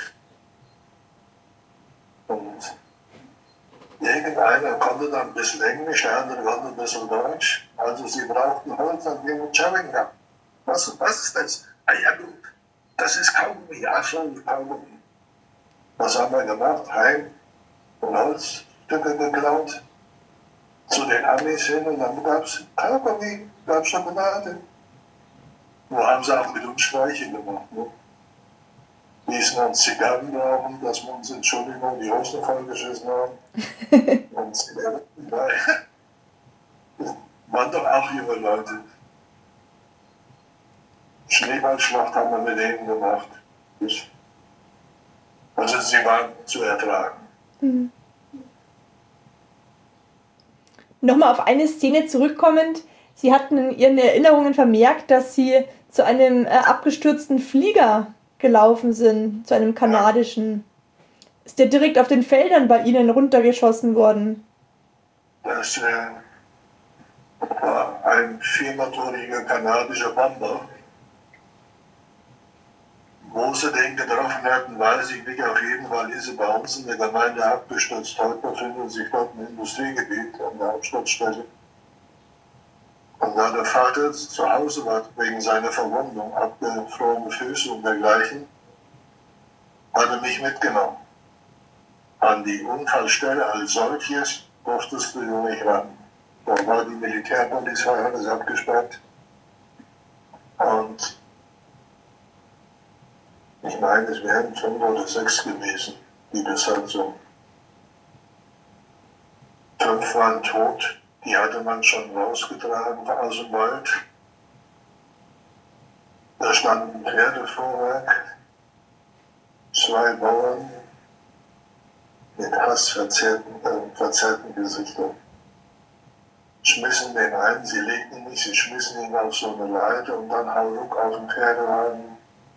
[SPEAKER 6] Und irgendeiner konnte dann ein bisschen Englisch, der andere konnte ein bisschen Deutsch. Also sie brauchten Holz an dem Challenge. Was, was ist das? Ah ja, du, das ist Kaugummi, ach so, Kaugummi. Was haben wir gemacht? Heim, und Holzstücke geklaut zu den Amis hin und dann gab es Kaugummi, gab es Schokolade. Wo haben sie auch mit uns Streiche gemacht. Ne? Ließen uns Zigarren rauchen, dass wir uns, Entschuldigung, die Hosen vollgeschissen haben. Und Zigaretten, das waren doch auch junge Leute. Schneeballschlacht haben wir mit denen gemacht. Also sie waren zu ertragen.
[SPEAKER 5] Mhm. Nochmal auf eine Szene zurückkommend. Sie hatten in Ihren Erinnerungen vermerkt, dass Sie zu einem äh, abgestürzten Flieger gelaufen sind, zu einem kanadischen. Ist der direkt auf den Feldern bei Ihnen runtergeschossen worden?
[SPEAKER 6] Das äh, war ein viermotoriger kanadischer Bomber. Wo sie den getroffen hatten, weiß ich nicht. Auf jeden Fall ist sie bei uns in der Gemeinde abgestürzt. Heute befindet sich dort ein Industriegebiet an der Absturzstelle. Und da der Vater zu Hause war, wegen seiner Verwundung, abgefrorene Füße und dergleichen, hat er mich mitgenommen. An die Unfallstelle als solches durftest du nicht ran. Da war die Militärpolizei, hat es abgesperrt. Und ich meine, es wären fünf oder sechs gewesen, die Besatzung. Fünf waren tot, die hatte man schon rausgetragen aus dem Wald. Da stand ein Pferdefuhrwerk, zwei Bauern mit hassverzerrten äh, verzerrten Gesichtern. Schmissen den ein, sie legten ihn nicht, sie schmissen ihn auf so eine Leiter und dann Hauruck auf den Pferdewagen.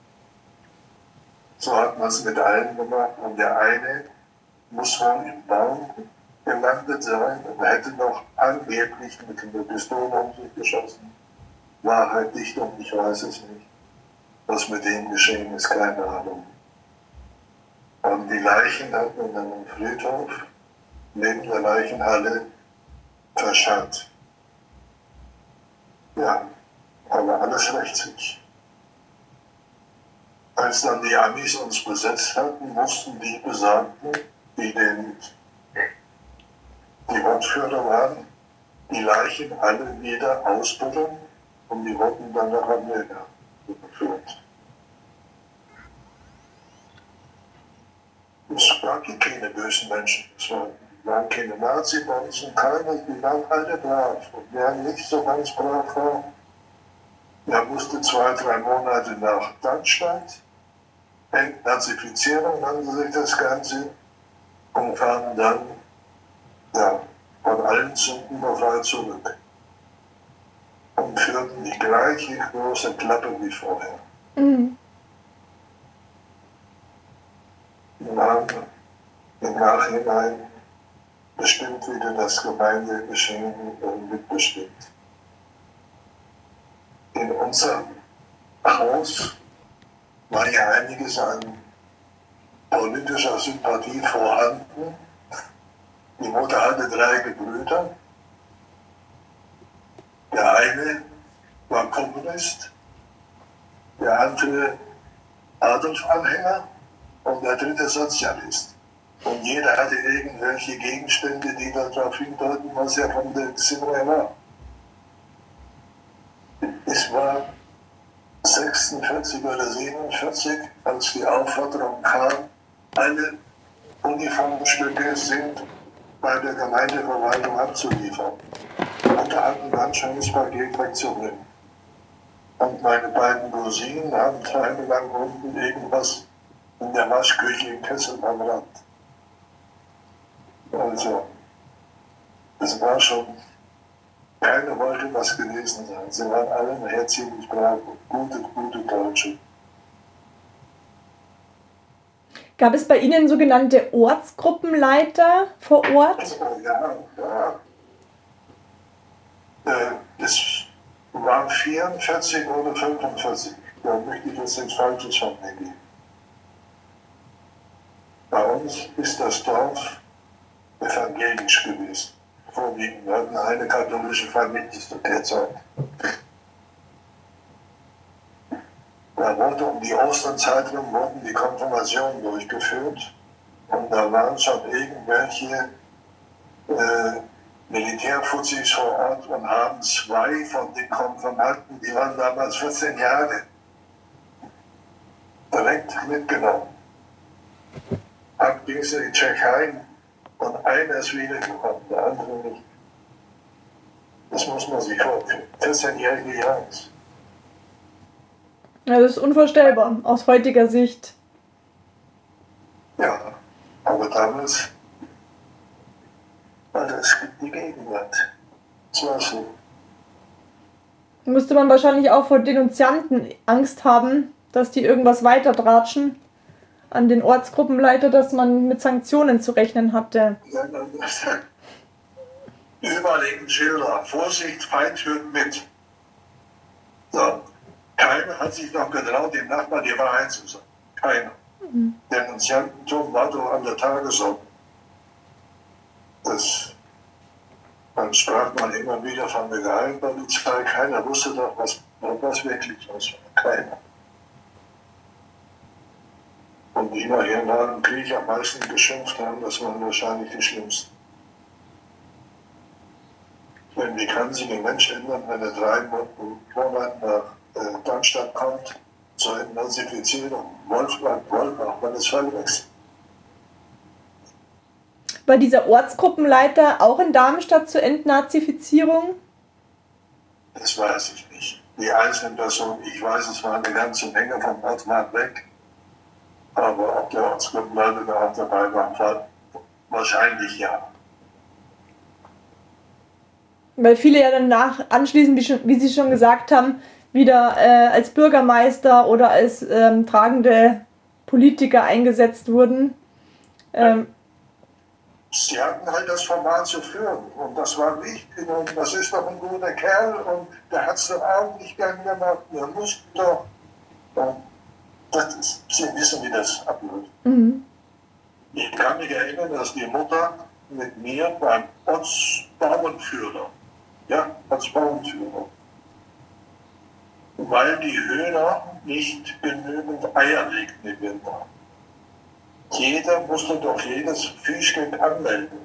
[SPEAKER 6] So hat man es mit allen gemacht und der eine muss wohl im Baum gelandet sein und hätte noch angeblich mit einer Pistole um sich geschossen. Wahrheit, Dichtung, ich weiß es nicht. Was mit dem geschehen ist, keine Ahnung. Und die Leichen hat man dann im Friedhof neben der Leichenhalle verscharrt. Ja, aber alles rächt sich. Als dann die Amis uns besetzt hatten, mussten die Besagten, die den, die Wortführer waren, die Leichen alle wieder ausbuddeln und die wurden dann nach Amerika überführt. Es gab hier keine bösen Menschen, es waren keine Nazi-Bonzen, keine, die waren alle brav. Und wer nicht so ganz brav war, der musste zwei, drei Monate nach Deutschland. Entnazifizierung nannte sich das Ganze und kamen dann ja, von allen Sünden befreit zurück und führten die gleiche große Klappe wie vorher.
[SPEAKER 5] Mhm.
[SPEAKER 6] Und haben im Nachhinein bestimmt wieder das Gemeindegeschehen mitbestimmt. In unserem Haus war ja einiges an politischer Sympathie vorhanden. Die Mutter hatte drei Gebrüder. Der eine war Kommunist, der andere Adolf-Anhänger und der dritte Sozialist. Und jeder hatte irgendwelche Gegenstände, die darauf hindeuten, was er von der Gesinnung her war. Es war sechsundvierzig oder siebenundvierzig, als die Aufforderung kam, alle Uniformstücke sind bei der Gemeindeverwaltung abzuliefern. Und da hatten wir ein schönes Paket wegzubringen. Und meine beiden Cousinen haben Tage lang unten irgendwas in der Waschküche im Kessel am Rand. Also, es war schon, keiner wollte was gewesen sein. Sie waren alle nachher ziemlich brav und gute, gute Deutsche.
[SPEAKER 5] Gab es bei Ihnen sogenannte Ortsgruppenleiter vor Ort?
[SPEAKER 6] Also, ja, ja. Äh, es waren vierundvierzig oder fünfundvierzig. Da möchte ich jetzt nichts Falsches von mir geben. Bei uns ist das Dorf evangelisch gewesen. Vorwiegend. Wir hatten eine katholische Familie zu der Zeit. Da wurde um die Osternzeit rum wurden die Konfirmationen durchgeführt. Und da waren schon irgendwelche äh, Militärfuzis vor Ort und haben zwei von den Konfirmanten, die waren damals vierzehn Jahre, direkt mitgenommen. Ab ging es in die Tschechei und einer ist wiedergekommen, der andere nicht. Das muss man sich vorstellen. vierzehnjährige Jungs.
[SPEAKER 5] Ja, das ist unvorstellbar aus heutiger Sicht.
[SPEAKER 6] Ja, aber damals war das die Gegenwart. Das war so.
[SPEAKER 5] Musste man wahrscheinlich auch vor Denunzianten Angst haben, dass die irgendwas weiterdratschen an den Ortsgruppenleiter, dass man mit Sanktionen zu rechnen hatte.
[SPEAKER 6] Überall hängen Schilder. Vorsicht, Feind hört mit. So. Keiner hat sich noch getraut, dem Nachbarn die Wahrheit zu sagen. Keiner. Mhm. Denunziantentum war doch an der Tagesordnung. Das, dann sprach man immer wieder von der Geheimpolizei. Keiner wusste doch, was, was wirklich was war. Keiner. Und die immer hier nach dem Krieg am meisten geschimpft haben, das waren wahrscheinlich die Schlimmsten. Denn wie kann sich ein Mensch ändern, wenn er drei Monate nach äh, Darmstadt kommt, zur Entnazifizierung? Wolf bleibt Wolf, auch wenn es verwechselt.
[SPEAKER 5] War dieser Ortsgruppenleiter auch in Darmstadt zur Entnazifizierung?
[SPEAKER 6] Das weiß ich nicht. Die einzelnen Personen, ich weiß, es war eine ganze Menge vom Ort weit weg. Aber ob der Ortsgruppenleiter da auch dabei war, wahrscheinlich ja.
[SPEAKER 5] Weil viele ja danach anschließend, wie, schon, wie Sie schon gesagt haben, wieder äh, als Bürgermeister oder als ähm, tragende Politiker eingesetzt wurden. Ähm,
[SPEAKER 6] Sie hatten halt das Format zu führen und das war wichtig und das ist doch ein guter Kerl und der hat es doch auch nicht gern gemacht. Der musste doch. Ja, das ist, Sie wissen, wie das abläuft. Mhm. Ich kann mich erinnern, dass die Mutter mit mir beim Ortsbauernführer, ja, als Bauernführer, weil die Hühner nicht genügend Eier legten im Winter. Jeder musste doch jedes Viehstück anmelden.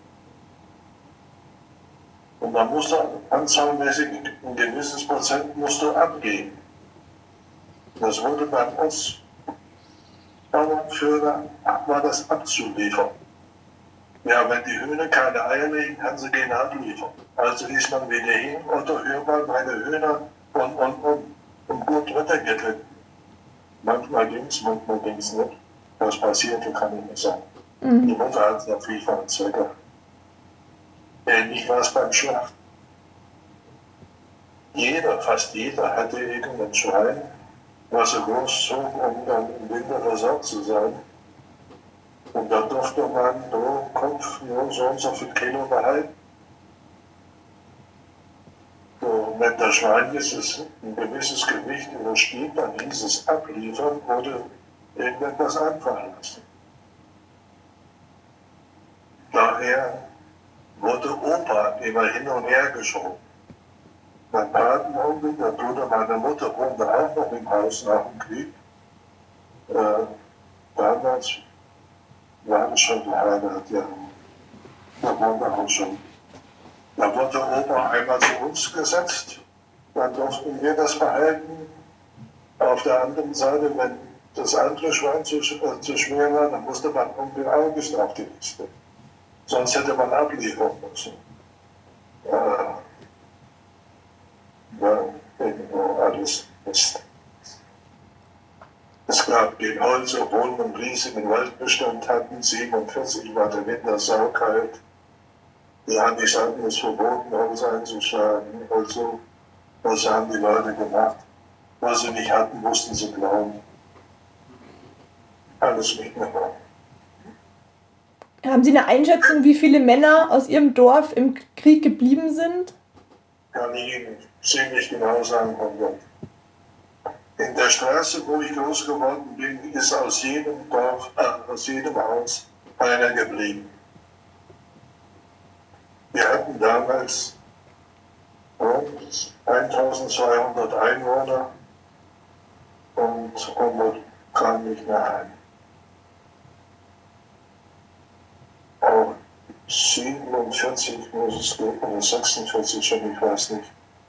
[SPEAKER 6] Und man musste anzahlmäßig ein gewisses Prozent musste abgeben. Das wurde beim Ortsbauernführer, war das abzuliefern. Ja, wenn die Hühner keine Eier legen, kann sie keine abliefern. Also ist man wieder hin, Otto Hörmann, meine Hühner und, und, und, und gut runtergeritten. Manchmal ging es, manchmal ging es nicht. Was passierte, kann ich nicht sagen. Mhm. Die Mutter hat noch viel von Zwecke. Ähnlich war es beim Schlachten. Jeder, fast jeder hatte irgendein Schwein, was er großzog, um dann im Winter versorgt zu sein. Und da durfte man pro Kopf nur so und so viel Kilo behalten. So, wenn das Schwein dieses ein gewisses Gewicht überstieg, dann hieß es abliefern oder irgendetwas einfallen lassen. Daher wurde Opa immer hin und her geschoben. Mein Patenonkel, der Bruder meiner Mutter, wohnte auch noch im Haus nach dem Krieg. Äh, damals war es schon verheiratet, ja. Da wohnte auch schon. Da wurde Opa einmal zu uns gesetzt. Dann durften wir das behalten. Auf der anderen Seite, wenn das andere Schwein zu, äh, zu schwer war, dann musste man Onkel August auf die Liste. Sonst hätte man abliefern müssen. Äh, ja, irgendwo alles ist. Es gab den Holz, obwohl wir einen riesigen Waldbestand hatten. siebenundvierzig war der Winter saukalt. Die Amis hatten es verboten, Holz einzuschlagen. Also, was haben die Leute gemacht? Was sie nicht hatten, mussten sie glauben. Alles nicht mehr.
[SPEAKER 5] Haben Sie eine Einschätzung, wie viele Männer aus Ihrem Dorf im Krieg geblieben sind?
[SPEAKER 6] Kann ich Ihnen ziemlich genau sagen, von Gott. In der Straße, wo ich groß geworden bin, ist aus jedem Dorf, äh, aus jedem Haus einer geblieben. Wir hatten damals rund eintausendzweihundert Einwohner und hundert kamen nicht mehr heim. siebenundvierzig muss es gehen, oder sechsundvierzig schon, ich weiß nicht,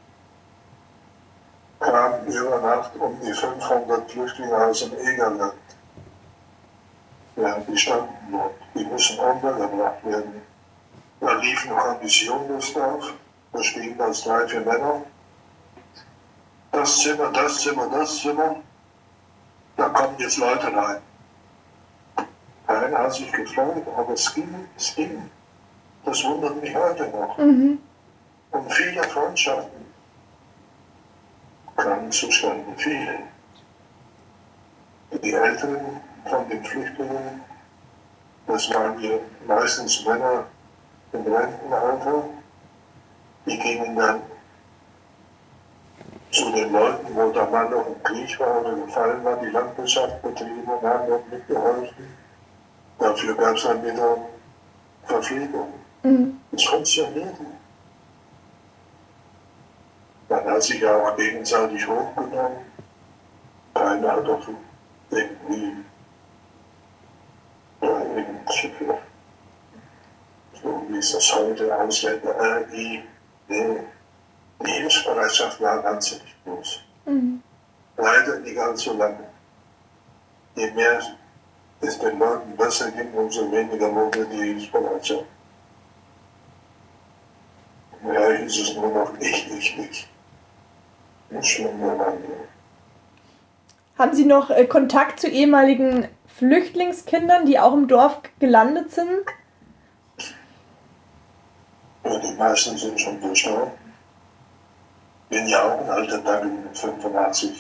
[SPEAKER 6] kamen über Nacht um die fünfhundert Flüchtlinge aus dem Egerland. Ja, die standen dort. Die müssen untergebracht werden. Da lief eine Kommission auf, da stehen als drei, vier Männer. Das Zimmer, das Zimmer, das Zimmer. Da kommen jetzt Leute rein. Keiner hat sich gefreut, aber es ging, es ging. Das wundert mich heute noch.
[SPEAKER 5] Mhm.
[SPEAKER 6] Und viele Freundschaften kamen zustande, viele. Die Älteren von den Flüchtlingen, das waren hier meistens Männer im Rentenalter, die gingen dann zu den Leuten, wo der Mann noch im Krieg war oder gefallen war, die Landwirtschaft betrieben und haben dort mitgeholfen. Dafür gab es dann wieder Verpflegung.
[SPEAKER 5] Mhm.
[SPEAKER 6] Es funktionierte. Man hat sich ja auch gegenseitig hochgenommen. Keiner hat doch irgendwie ja, irgendwie, so wie ist das heute, Ausländer, äh, die, nee, die Hilfsbereitschaft war ganz nicht groß.
[SPEAKER 5] Mhm.
[SPEAKER 6] Leider nicht allzu lange. Je mehr es den Leuten besser ging, umso weniger wurde die Hilfsbereitschaft. Ja, ist es nur noch ich, ich, ich. Nicht schlimm, nein.
[SPEAKER 5] Haben Sie noch äh, Kontakt zu ehemaligen Flüchtlingskindern, die auch im Dorf gelandet sind?
[SPEAKER 6] Ja, die meisten sind schon verstorben. Bin ja auch ein alter Dackel mit fünfundachtzig.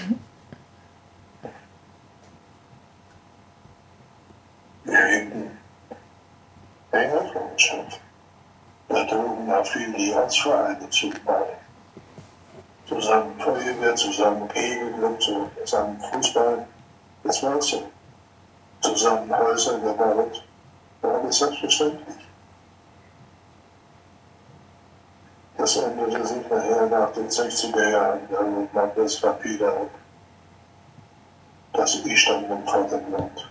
[SPEAKER 6] Wir hinten enge Freundschaft. Da trugen auch viele die Ortsvereine zu bei. Zusammen Feuerwehr, zusammen Kegelclub, zusammen Fußball. Das war so. Zusammen Häuser gebaut. War alles selbstverständlich. Das änderte sich nachher nach den sechziger Jahren. Da nahm das rapide ab. Das Ich stand im Vordergrund.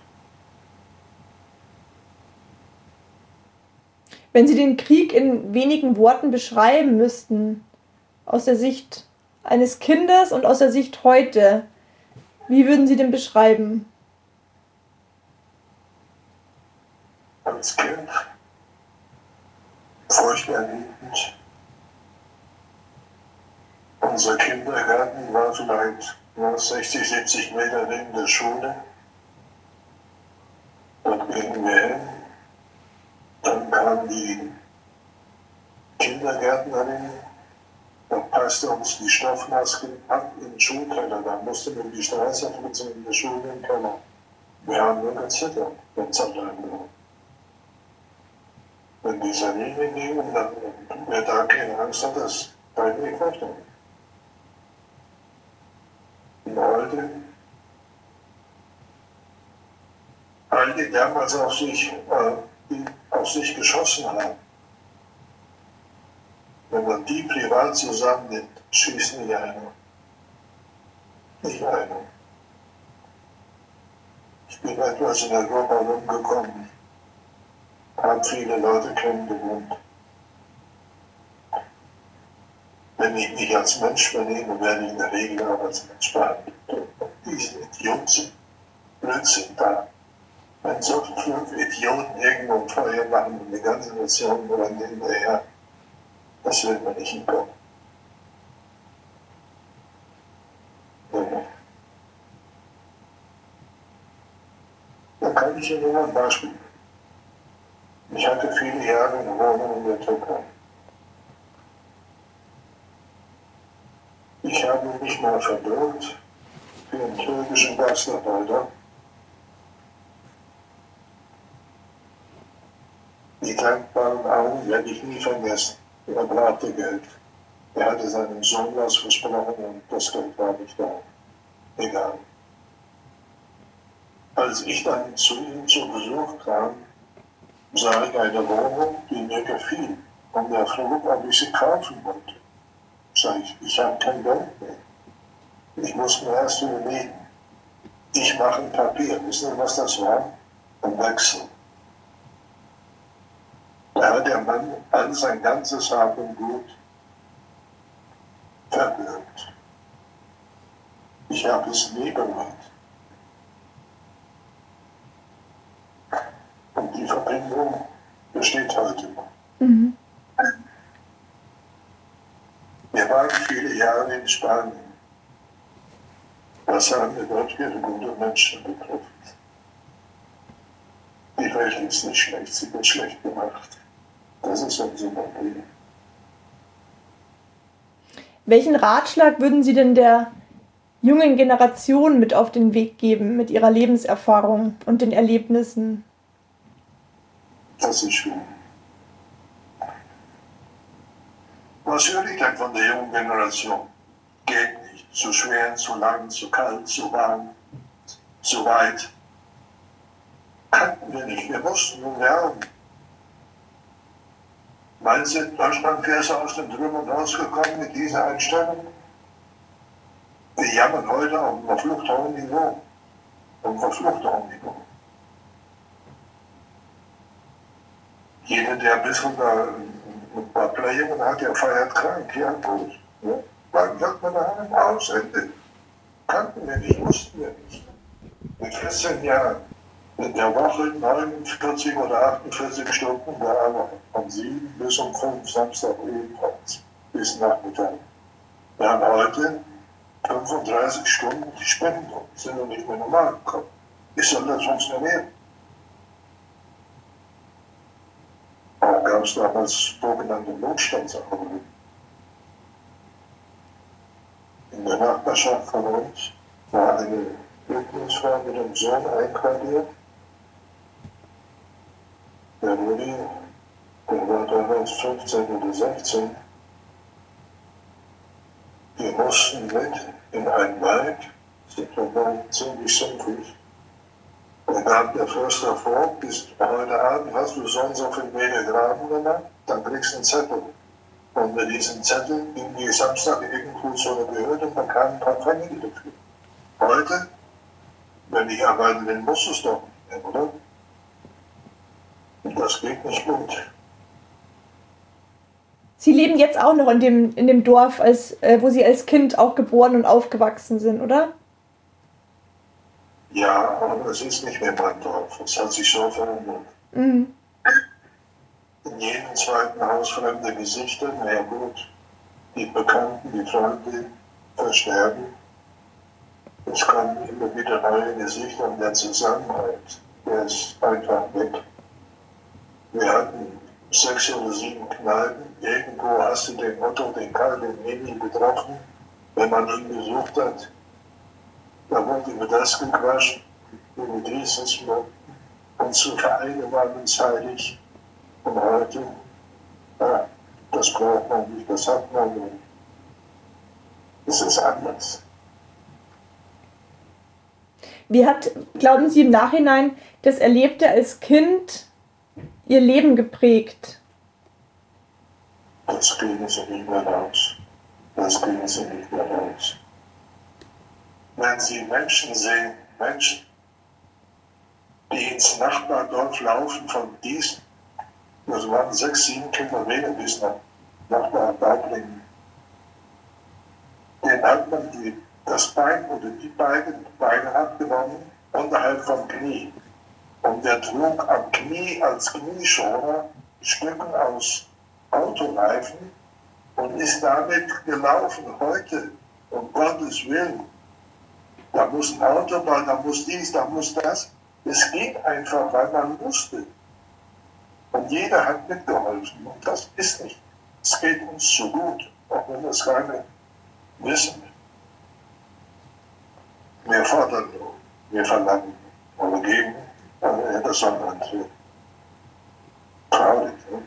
[SPEAKER 5] Wenn Sie den Krieg in wenigen Worten beschreiben müssten, aus der Sicht eines Kindes und aus der Sicht heute, wie würden Sie den beschreiben?
[SPEAKER 6] Als Kind, furchterregend. Unser Kindergarten war vielleicht sechzig, siebzig Meter neben der Schule. Dort gingen wir hin. Dann kamen die Kindergärtnerin, da passte uns die Stoffmaske ab in den Schulkeller. Da musste man die Straße flitzen in der Schule im Keller. Wir haben nur gezittert, wenn es allein war. Wenn die Sanine ging, dann wer da keine Angst hat, das kann ich nicht vorstellen. Und heute, all die damals auf sich, äh, die auf sich geschossen haben. Wenn man die privat zusammennimmt, schießt nicht einer. Nicht einer. Ich bin etwas in Europa rumgekommen, habe viele Leute kennengelernt. Wenn ich mich als Mensch benehme, werde ich in der Regel auch als Mensch behandelt. Diese Idioten, Blödsinn da. Wenn so fünf Idioten irgendwo ein Feuer machen und die ganze Nation brennt hinterher, das will man nicht hinkommen. Ja. Da kann ich Ihnen nur ein Beispiel geben. Ich hatte viele Jahre eine Wohnung in der Türkei. Ich habe mich mal verbürgt für einen türkischen Gastarbeiter. Die dankbaren Augen werde ich nie vergessen. Er brauchte Geld. Er hatte seinem Sohn was versprochen und das Geld war nicht da. Egal. Als ich dann zu ihm zu Besuch kam, sah ich eine Wohnung, die mir gefiel. Und er frug, ob ich sie kaufen wollte. Sag ich, ich habe kein Geld mehr. Ich muss mir erst überlegen. Ich mache ein Papier. Wissen Sie, was das war? Ein Wechsel. Da hat der Mann all sein ganzes Hab und Gut verbürgt. Ich habe es nie bereut. Und die Verbindung besteht heute noch.
[SPEAKER 5] Mhm.
[SPEAKER 6] Wir waren viele Jahre in Spanien. Was haben wir dort für gute Menschen getroffen? Die Welt ist nicht schlecht, sie wird schlecht gemacht. Das ist unser Problem.
[SPEAKER 5] Welchen Ratschlag würden Sie denn der jungen Generation mit auf den Weg geben, mit ihrer Lebenserfahrung und den Erlebnissen?
[SPEAKER 6] Das ist schön. Was höre ich denn von der jungen Generation? Geht nicht. Zu schwer, zu lang, zu kalt, zu warm, zu weit. Kannten wir nicht. Wir mussten nun lernen. Meinen Sie, Deutschland wäre so aus den Trümmern rausgekommen mit dieser Einstellung? Wir jammern heute auf einem verfluchten Niveau. Auf einem verfluchten Niveau. Jeder, der ein bisschen da ein paar Playungen hat, der feiert krank. Ja, gut. Ja. Dann sagt man daheim aus, Ende. Kannten wir nicht, wussten wir nicht. Mit vierzehn Jahren, in der Woche neunundvierzig oder achtundvierzig Stunden gearbeitet. Von sieben bis um fünf, Samstag ebenfalls, bis Nachmittag. Wir haben heute fünfunddreißig Stunden, die Spenden sind noch nicht mehr normal gekommen. Wie soll das funktionieren? Auch gab es damals sogenannte Notstandsarbeiten. In der Nachbarschaft von uns war eine Flüchtlingsfrau mit dem Sohn einquartiert. Der Rudi, der war damals fünfzehn oder sechzehn. Wir mussten mit in einen Wald, das war ziemlich sumpfig. Da gab der Förster vor, bis heute Abend hast du so und so viele Meter graben gemacht, dann kriegst du einen Zettel. Und mit diesem Zettel ging die Samstag irgendwo zu einer Behörde und dann kamen ein paar Pfennige dafür. Heute, wenn ich arbeiten will, muss es doch nicht mehr, oder? Das geht nicht gut.
[SPEAKER 5] Sie leben jetzt auch noch in dem, in dem Dorf, als, äh, wo Sie als Kind auch geboren und aufgewachsen sind, oder?
[SPEAKER 6] Ja, aber es ist nicht mehr mein Dorf. Es hat sich so verändert.
[SPEAKER 5] Mhm.
[SPEAKER 6] In jedem zweiten Haus fremde Gesichter, na gut, die Bekannten, die Freunde versterben. Es kommen immer wieder neue Gesichter und der Zusammenhalt, der ist einfach weg. Wir hatten sechs oder sieben Kneipen, irgendwo hast du den Otto, den Karl, den Emil getroffen, wenn man ihn besucht hat. Da wurde über das gequatscht, über dieses und zu Vereine waren uns heilig. Und heute, ja, das braucht man nicht, das hat man nicht. Es ist anders.
[SPEAKER 5] Wie hat, glauben Sie, im Nachhinein das Erlebte als Kind Ihr Leben geprägt?
[SPEAKER 6] Das kriegen Sie nicht mehr raus. Das kriegen Sie nicht mehr raus. Wenn Sie Menschen sehen, Menschen, die ins Nachbardorf laufen von diesen, das waren sechs, sieben Kilometer bis nach Nachbardorflingen, den hat man die, das Bein oder die beiden Beine abgenommen unterhalb vom Knie. Und der trug am Knie als Knieschoner Stücken aus Autoreifen und ist damit gelaufen heute, um Gottes Willen. Da muss ein Auto bauen, da muss dies, da muss das. Es geht einfach, weil man musste. Und jeder hat mitgeholfen. Und das ist nicht. Es geht uns zu gut, auch wenn das keine wissen. Wir fordern nur, wir verlangen, aber geben, aber das soll man tun. Traurig, ne?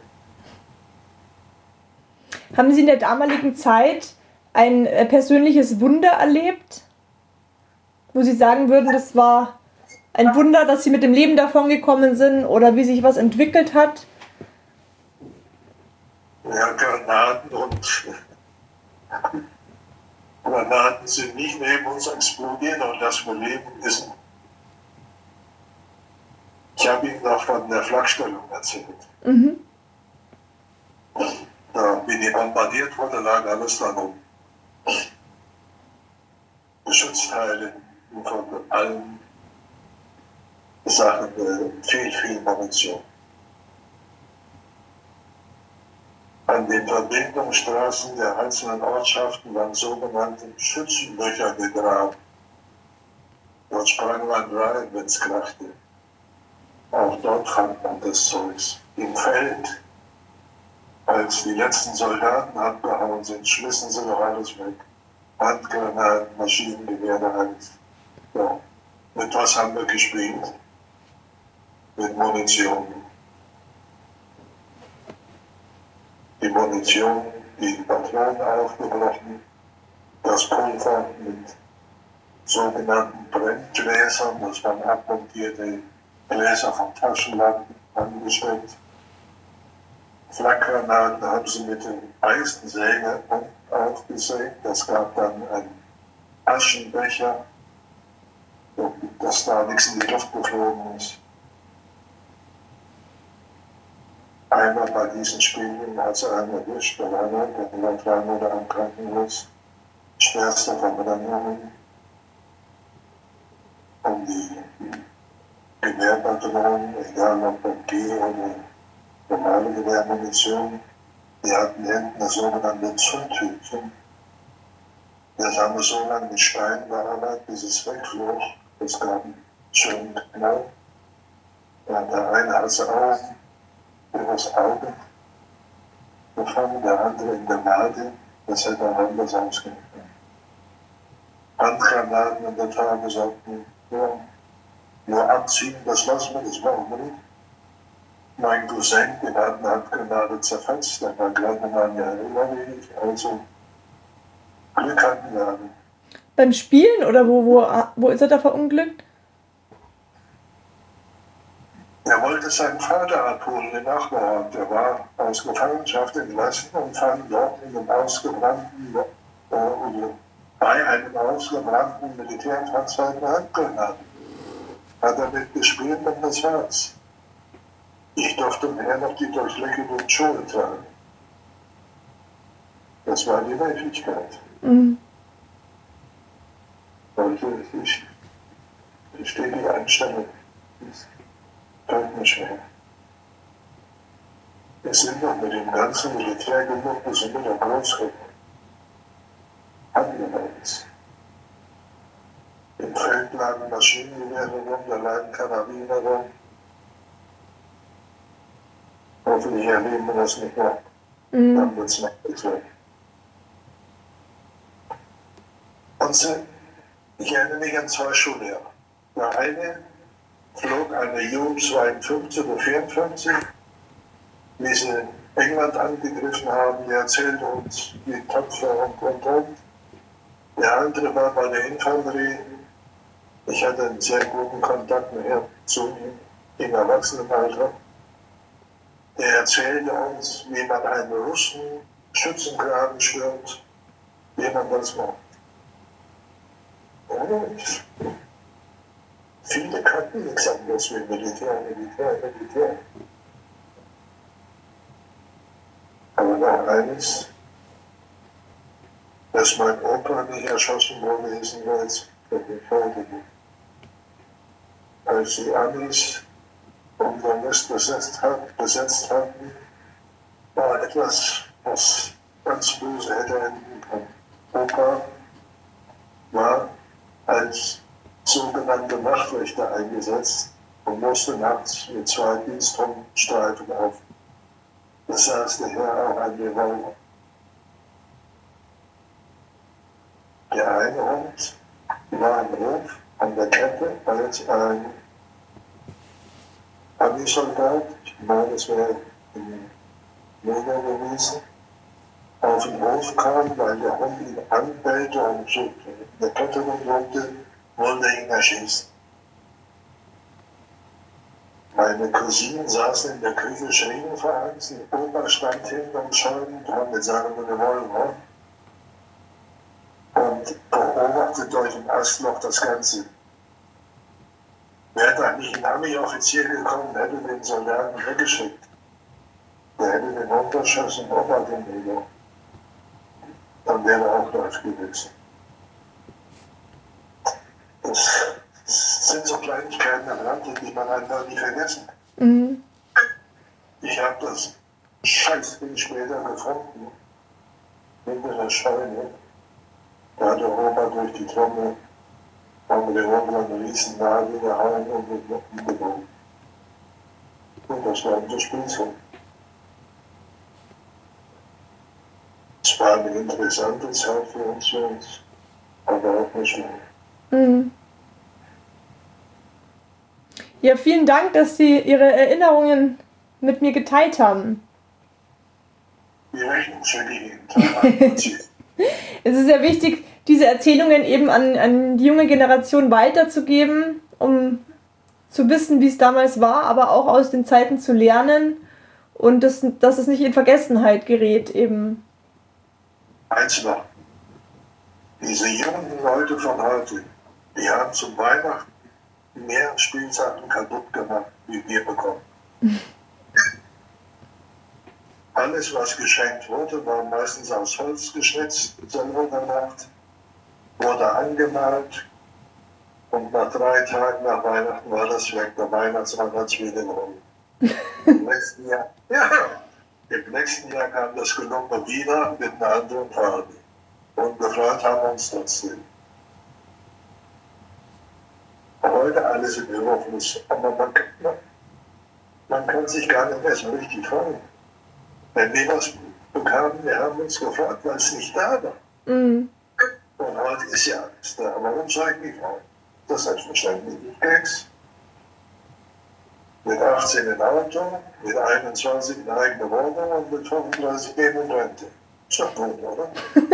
[SPEAKER 5] Haben Sie in der damaligen Zeit ein äh, persönliches Wunder erlebt, wo Sie sagen würden, das war ein Wunder, dass Sie mit dem Leben davongekommen sind oder wie sich was entwickelt hat?
[SPEAKER 6] Ja, Granaten und Granaten sind nicht neben uns explodiert, aber dass wir leben, ist. Ich habe Ihnen noch von der Flakstellung erzählt.
[SPEAKER 5] Mhm.
[SPEAKER 6] die bombardiert wurde, lag alles darum. Geschützteile von allen Sachen, äh, viel, viel Munition. An den Verbindungsstraßen der einzelnen Ortschaften waren sogenannte Schützenlöcher gegraben. Dort sprang man rein, wenn es krachte. Auch dort fand man das Zeugs. Im Feld, als die letzten Soldaten abgehauen sind, schmissen sie doch alles weg. Handgranaten, Maschinengewehre, alles. Ja. Mit was haben wir gespielt? Mit Munition. Die Munition, die Patronen aufgebrochen, das Pulver mit sogenannten Brenngläsern, das waren abmontierte Gläser von Taschenlampen angesteckt. Flakgranaten haben sie mit dem Eisensäge aufgesägt. Das gab dann einen Aschenbecher, dass da nichts in die Luft geflogen ist. Einmal bei diesen Spielen hat sie einen erwischt, der war der drei Monate am Krankenhaus. Schwerste Verbrennungen. Und die Gewehrpatronen, egal ob M G oder normale Gewehrmunition, die hatten hinten eine sogenannte Zündhütchen. Das haben wir so lange mit Stein bearbeitet, bis es wegflog. Das gab einen schönen Knall. Ja, der eine hat sie Augen, übers Auge gefangen, der andere in der Wade. Das hätte auch anders ausgehen können. Handgranaten in der Tage sagten, ja, nur abziehen, das lassen wir, das machen wir nicht. Mein Cousin, den hat eine Handgranate zerfetzt, der war gerade mal ja überlebig, also Glück hatten wir alle.
[SPEAKER 5] Beim Spielen oder wo, wo, wo ist er da verunglückt?
[SPEAKER 6] Er wollte seinen Vater abholen, den Nachbarort. Der war aus Gefangenschaft entlassen und fand dort in einem ausgebrannten, äh, oder bei einem ausgebrannten Militärfahrzeug eine Handgranate. Hat er mitgespielt und das war's. Ich durfte nachher noch die durchlöcherten Schuhe tragen. Das war die Möglichkeit.
[SPEAKER 5] Mhm.
[SPEAKER 6] Also ich verstehe die Einstellung. Das fällt mir schwer. Wir sind noch mit dem ganzen Militär genug, wir sind wieder groß geworden. Hatten wir nichts. Im Feld lagen Maschinengewehre rum, da lagen Karabiner rum. Hoffentlich erleben wir das nicht mehr. Mhm. Dann wird es noch nichts weg. Und so, ich erinnere mich an zwei Schullehrer. Der eine flog eine U zweiundfünfzig oder vierundfünfzig, wie sie England angegriffen haben. Der erzählte uns, wie tapfer und und und. Der andere war bei der Infanterie. Ich hatte einen sehr guten Kontakt nachher zu ihm im Erwachsenenalter. Er erzählte uns, wie man einen Russen Schützengraben stürmt, wie man das macht. Und viele kannten nichts anderes wie Militär, Militär, Militär. Aber noch eines, dass mein Opa nicht erschossen wurde, ist ein Witz. Als die Amis unseren Mist besetzt, hat, besetzt hatten, war etwas, was ganz böse hätte enden können. Opa war als sogenannte Nachtwächter eingesetzt und musste nachts mit zwei Dienststreifen auf. Das saß daher auch ein Revolver. Der eine Hund war im Hof an der Kette, als ein Ami-Soldat, ich meine, es wäre ein Neger gewesen, auf den Hof kam, weil der Hund ihn anbellte und so in der Kette rumdrückte, wollte ihn erschießen. Meine Cousinen saßen in der Küche, schrien verheißen, Opa stand hinten am Scheiben, haben mit seinem Revolver und beobachtet durch ein Astloch das Ganze. Wäre da nicht ein Army-Offizier gekommen, hätte den Soldaten weggeschickt. Der hätte den runtergeschossen, Opa den Meter. Dann wäre er auch live gewesen. Das sind so Kleinigkeiten am Rande, die man einfach nie vergessen.
[SPEAKER 5] Mhm.
[SPEAKER 6] Ich habe das Scheißding später gefunden. Hinter der Scheune. Da hat der Opa durch die Trommel haben wir den Opa einen riesen Nagel gehauen und mit Noppen genommen. Und das war unser Spielzeug. Es war eine interessante Zeit für uns Jungs, aber auch nicht mehr.
[SPEAKER 5] Mhm. Ja, vielen Dank, dass Sie Ihre Erinnerungen mit mir geteilt haben.
[SPEAKER 6] Die Rechnung schicke ich jeden Tag an.
[SPEAKER 5] Es ist sehr wichtig, diese Erzählungen eben an, an die junge Generation weiterzugeben, um zu wissen, wie es damals war, aber auch aus den Zeiten zu lernen und das, dass es nicht in Vergessenheit gerät eben.
[SPEAKER 6] Eins noch. Diese jungen Leute von heute, die haben zum Weihnachten mehr Spielsachen kaputt gemacht, wie wir bekommen. Alles, was geschenkt wurde, war meistens aus Holz geschnitzt, selber gemacht, wurde angemalt und nach drei Tagen nach Weihnachten war das weg. Der Weihnachtsmann hat es wieder geholt. Im nächsten Jahr, ja, im nächsten Jahr kam das Gelumpe wieder mit einer anderen Farbe. Und gefreut haben wir uns trotzdem. Heute alles im Überfluss, aber man, man, man kann sich gar nicht mehr so richtig freuen. Wenn wir was bekamen, wir haben uns gefreut, weil es nicht da war.
[SPEAKER 5] Mm.
[SPEAKER 6] Und heute ist ja alles da. Warum soll ich mich freuen? Das ist selbstverständlich nicht Keks. Mit achtzehn ein Auto, mit einundzwanzig eine eigene Wohnung und mit fünfunddreißig gehen in Rente. Ist doch gut, oder?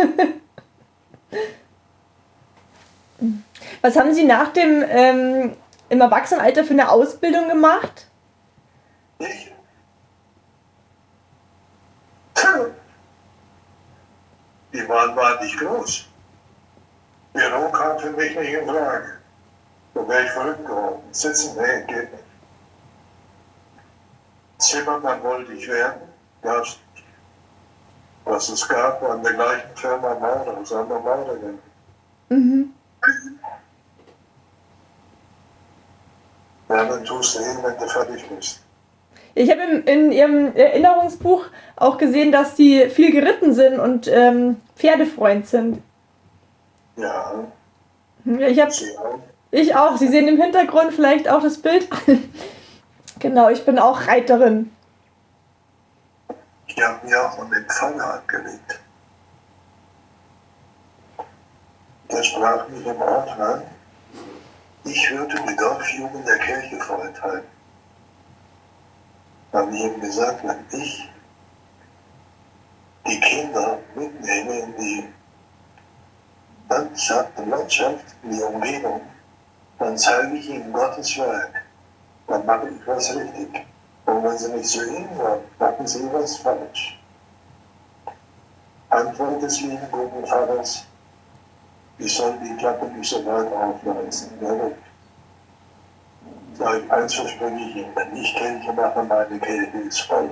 [SPEAKER 5] Was haben Sie nach dem ähm, im Erwachsenenalter für eine Ausbildung gemacht?
[SPEAKER 6] Ich? Die Wahl war nicht groß. Büro kam für mich nicht in Frage. Da wäre ich verrückt geworden. Sitzen, nee, geht nicht. Zimmermann wollte ich werden, gab's nicht. Was es gab, war in der gleichen Firma Maurer, sagen wir Maurer.
[SPEAKER 5] Mhm.
[SPEAKER 6] Ja, dann tust du hin, wenn du fertig bist.
[SPEAKER 5] Ich habe in, in Ihrem Erinnerungsbuch auch gesehen, dass Sie viel geritten sind und ähm, Pferdefreund sind.
[SPEAKER 6] Ja,
[SPEAKER 5] Ich, hab,
[SPEAKER 6] sie auch.
[SPEAKER 5] ich auch. Sie sehen im Hintergrund vielleicht auch das Bild. Genau, ich bin auch Reiterin.
[SPEAKER 6] Ich habe mir auch einen Pfarrer angelegt. Der sprach mich im Ort an, ich würde die Dorfjugend der Kirche vorenthalten. Habe ich ihm gesagt, wenn ich die Kinder mitnehme in die Landschaft, in die Umgebung, dann zeige ich ihnen Gottes Werk. Dann mache ich was richtig. Und wenn sie nicht zu ihm wollen, machen sie was falsch. Antwort des lieben guten Vaters, ich soll die Klappe nicht so weit aufreißen. Ja, sag ich, eins verspreche ich Ihnen, wenn ich Kirche mache, meine Kirche ist voll.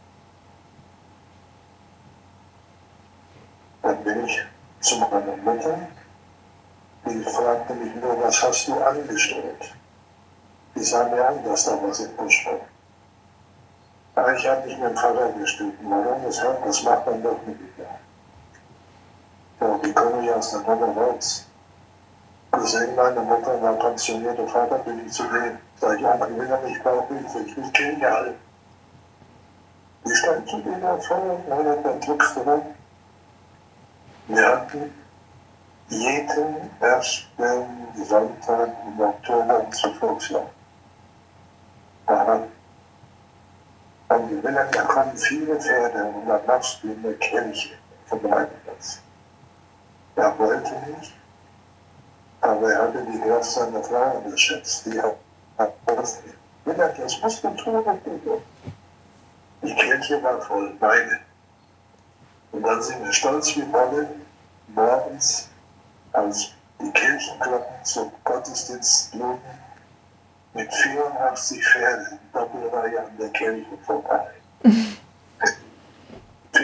[SPEAKER 6] Dann bin ich zu meiner Mutter, die fragte mich nur, was hast du angestellt? Die sah mir an, dass da was im Busch war. Aber ich habe mich mit dem Vater gestritten. Warum? Deshalb, das macht man doch nicht mehr. Ja, wie komme ich aus der Mutter raus? Cousin meiner Mutter war pensionierter Vater, bin ich zu dem. Sag ich, ja, mein Willen, ich brauche Hilfe, ich will Kirche halten. Wie stand zu dir da vor? Oder dann drückst du rum. Wir hatten jeden ersten Sonntag im Oktober unsere Volkslauf. Aha. Und die Willen, da kommen viele Pferde und dann machst du eine Kirche vom Reitplatz. Er wollte nicht, aber er hatte die Kraft seiner Frau unterschätzt. Die hat das nicht. Willen, das musst du tun. Die Kirche war voll, beide. Und dann sind wir stolz wie Bolle morgens, als die Kirchenglocken zum Gottesdienst luden, mit vierundachtzig Pferden in Doppelreihe an der Kirche vorbei.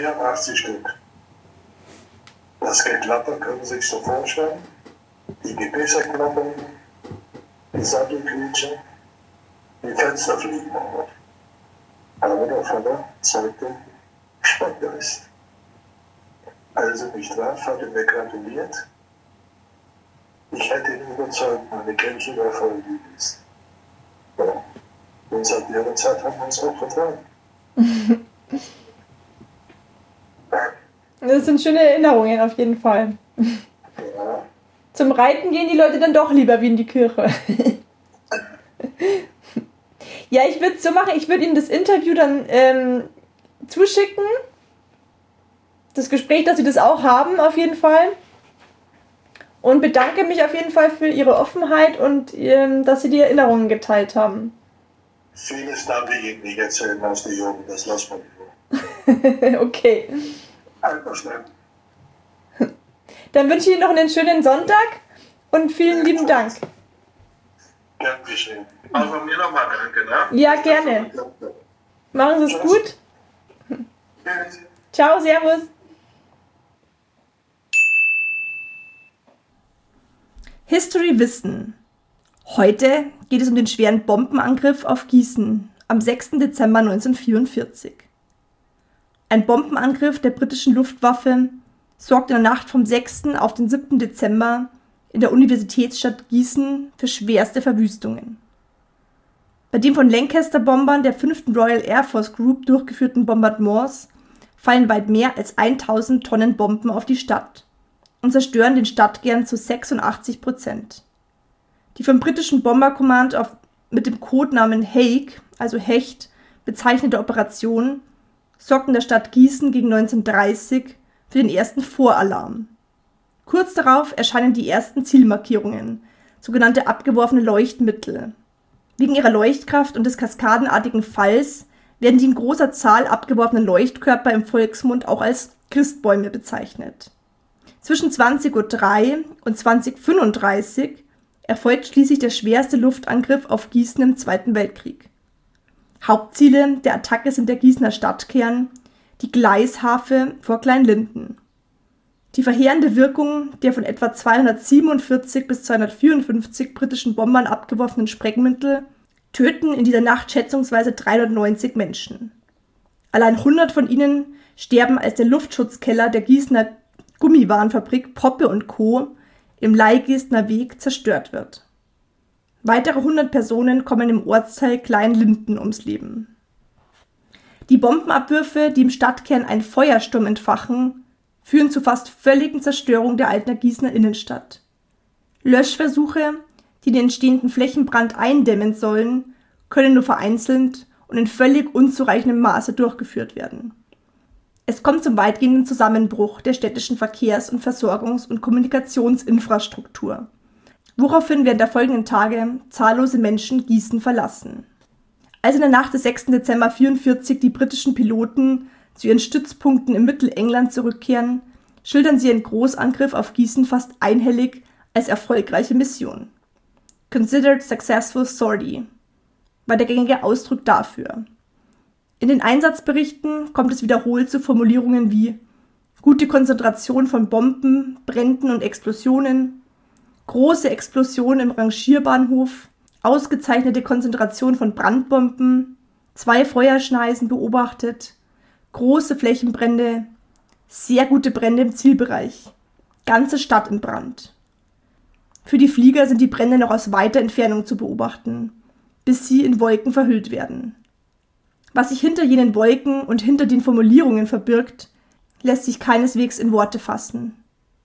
[SPEAKER 6] vierundachtzig Stück. Das Geklapper können Sie sich so vorstellen. Die Gebäßerklappern, die Sattelquietsche, die Fenster fliegen auch. Aber der Vater zeigte Sportgeist. Als er mich traf, hat er mir gratuliert. Ich hätte ihn überzeugt, meine Kirche war voll ist. Ja. Und seit der Zeit haben wir uns auch vertragen.
[SPEAKER 5] Das sind schöne Erinnerungen auf jeden Fall.
[SPEAKER 6] Ja.
[SPEAKER 5] Zum Reiten gehen die Leute dann doch lieber wie in die Kirche. Ja, ich würde es so machen, ich würde Ihnen das Interview dann ähm, zuschicken. Das Gespräch, dass Sie das auch haben, auf jeden Fall. Und bedanke mich auf jeden Fall für Ihre Offenheit und ähm, dass Sie die Erinnerungen geteilt haben.
[SPEAKER 6] Vieles darf ich Ihnen nicht erzählen aus der Jugend, das lassen wir nicht.
[SPEAKER 5] Okay.
[SPEAKER 6] Einverstanden.
[SPEAKER 5] Dann wünsche ich Ihnen noch einen schönen Sonntag und vielen lieben Dank.
[SPEAKER 6] Gern geschehen. Auch von mir nochmal danke, ne?
[SPEAKER 5] Ja, gerne. Machen Sie es gut.
[SPEAKER 6] Tschüss.
[SPEAKER 5] Ciao, servus. History Wissen. Heute geht es um den schweren Bombenangriff auf Gießen am sechsten Dezember neunzehnhundertvierundvierzig. Ein Bombenangriff der britischen Luftwaffe sorgte in der Nacht vom sechsten auf den siebten Dezember in der Universitätsstadt Gießen für schwerste Verwüstungen. Bei den von Lancaster-Bombern der fünften Royal Air Force Group durchgeführten Bombardements fallen weit mehr als tausend Tonnen Bomben auf die Stadt und zerstören den Stadtkern zu sechsundachtzig Prozent. Die vom britischen Bomber Command auf, mit dem Codenamen Hague, also Hecht, bezeichnete Operation sorgten der Stadt Gießen gegen neunzehnhundertdreißig für den ersten Voralarm. Kurz darauf erscheinen die ersten Zielmarkierungen, sogenannte abgeworfene Leuchtmittel. Wegen ihrer Leuchtkraft und des kaskadenartigen Falls werden die in großer Zahl abgeworfenen Leuchtkörper im Volksmund auch als Christbäume bezeichnet. Zwischen zwanzig Uhr drei und zwanzig Uhr fünfunddreißig erfolgt schließlich der schwerste Luftangriff auf Gießen im Zweiten Weltkrieg. Hauptziele der Attacke sind der Gießener Stadtkern, die Gleishafe vor Kleinlinden. Die verheerende Wirkung der von etwa zweihundertsiebenundvierzig bis zweihundertvierundfünfzig britischen Bombern abgeworfenen Sprengmittel töten in dieser Nacht schätzungsweise dreihundertneunzig Menschen. Allein hundert von ihnen sterben, als der Luftschutzkeller der Gießener Gummiwarenfabrik Poppe und Co. im Leihgeßner Weg zerstört wird. Weitere hundert Personen kommen im Ortsteil Kleinlinden ums Leben. Die Bombenabwürfe, die im Stadtkern einen Feuersturm entfachen, führen zu fast völligen Zerstörung der Altner Gießener Innenstadt. Löschversuche, die den entstehenden Flächenbrand eindämmen sollen, können nur vereinzelt und in völlig unzureichendem Maße durchgeführt werden. Es kommt zum weitgehenden Zusammenbruch der städtischen Verkehrs- und Versorgungs- und Kommunikationsinfrastruktur, woraufhin während der folgenden Tage zahllose Menschen Gießen verlassen. Als in der Nacht des sechsten Dezember neunzehnhundertvierundvierzig die britischen Piloten zu ihren Stützpunkten im Mittelengland zurückkehren, schildern sie ihren Großangriff auf Gießen fast einhellig als erfolgreiche Mission. Considered successful sortie war der gängige Ausdruck dafür. In den Einsatzberichten kommt es wiederholt zu Formulierungen wie gute Konzentration von Bomben, Bränden und Explosionen, große Explosion im Rangierbahnhof, ausgezeichnete Konzentration von Brandbomben, zwei Feuerschneisen beobachtet, große Flächenbrände, sehr gute Brände im Zielbereich, ganze Stadt in Brand. Für die Flieger sind die Brände noch aus weiter Entfernung zu beobachten, bis sie in Wolken verhüllt werden. Was sich hinter jenen Wolken und hinter den Formulierungen verbirgt, lässt sich keineswegs in Worte fassen.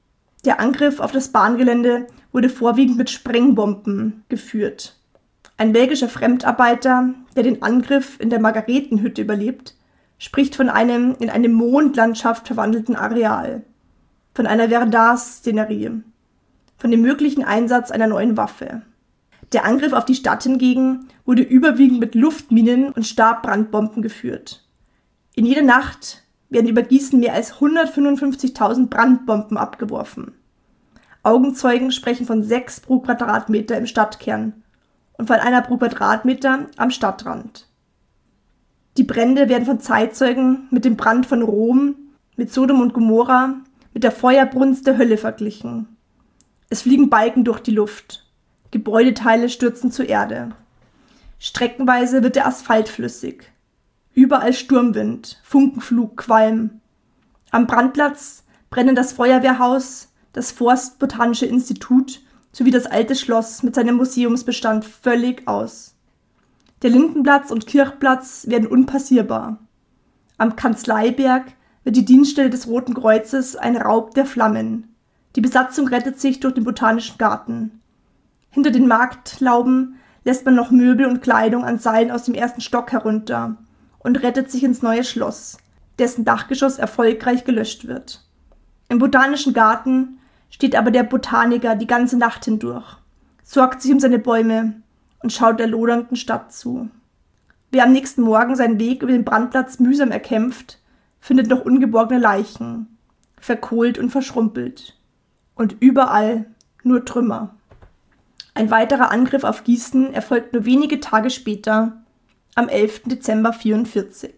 [SPEAKER 5] Der Angriff auf das Bahngelände wurde vorwiegend mit Sprengbomben geführt. Ein belgischer Fremdarbeiter, der den Angriff in der Margaretenhütte überlebt, spricht von einem in eine Mondlandschaft verwandelten Areal, von einer Verdun-Szenerie, von dem möglichen Einsatz einer neuen Waffe. Der Angriff auf die Stadt hingegen wurde überwiegend mit Luftminen und Stabbrandbomben geführt. In jeder Nacht werden über Gießen mehr als hundertfünfundfünfzigtausend Brandbomben abgeworfen. Augenzeugen sprechen von sechs pro Quadratmeter im Stadtkern und von einer pro Quadratmeter am Stadtrand. Die Brände werden von Zeitzeugen mit dem Brand von Rom mit Sodom und Gomorra, mit der Feuerbrunst der Hölle verglichen. Es fliegen Balken durch die Luft. Gebäudeteile stürzen zur Erde. Streckenweise wird der Asphalt flüssig. Überall Sturmwind, Funkenflug, Qualm. Am Brandplatz brennen das Feuerwehrhaus, das Forstbotanische Institut sowie das alte Schloss mit seinem Museumsbestand völlig aus. Der Lindenplatz und Kirchplatz werden unpassierbar. Am Kanzleiberg wird die Dienststelle des Roten Kreuzes ein Raub der Flammen. Die Besatzung rettet sich durch den Botanischen Garten. Hinter den Marktlauben lässt man noch Möbel und Kleidung an Seilen aus dem ersten Stock herunter und rettet sich ins neue Schloss, dessen Dachgeschoss erfolgreich gelöscht wird. Im Botanischen Garten steht aber der Botaniker die ganze Nacht hindurch, sorgt sich um seine Bäume und schaut der lodernden Stadt zu. Wer am nächsten Morgen seinen Weg über den Brandplatz mühsam erkämpft, findet noch ungeborgene Leichen, verkohlt und verschrumpelt. Und überall nur Trümmer. Ein weiterer Angriff auf Gießen erfolgt nur wenige Tage später, am elften Dezember vierundvierzig.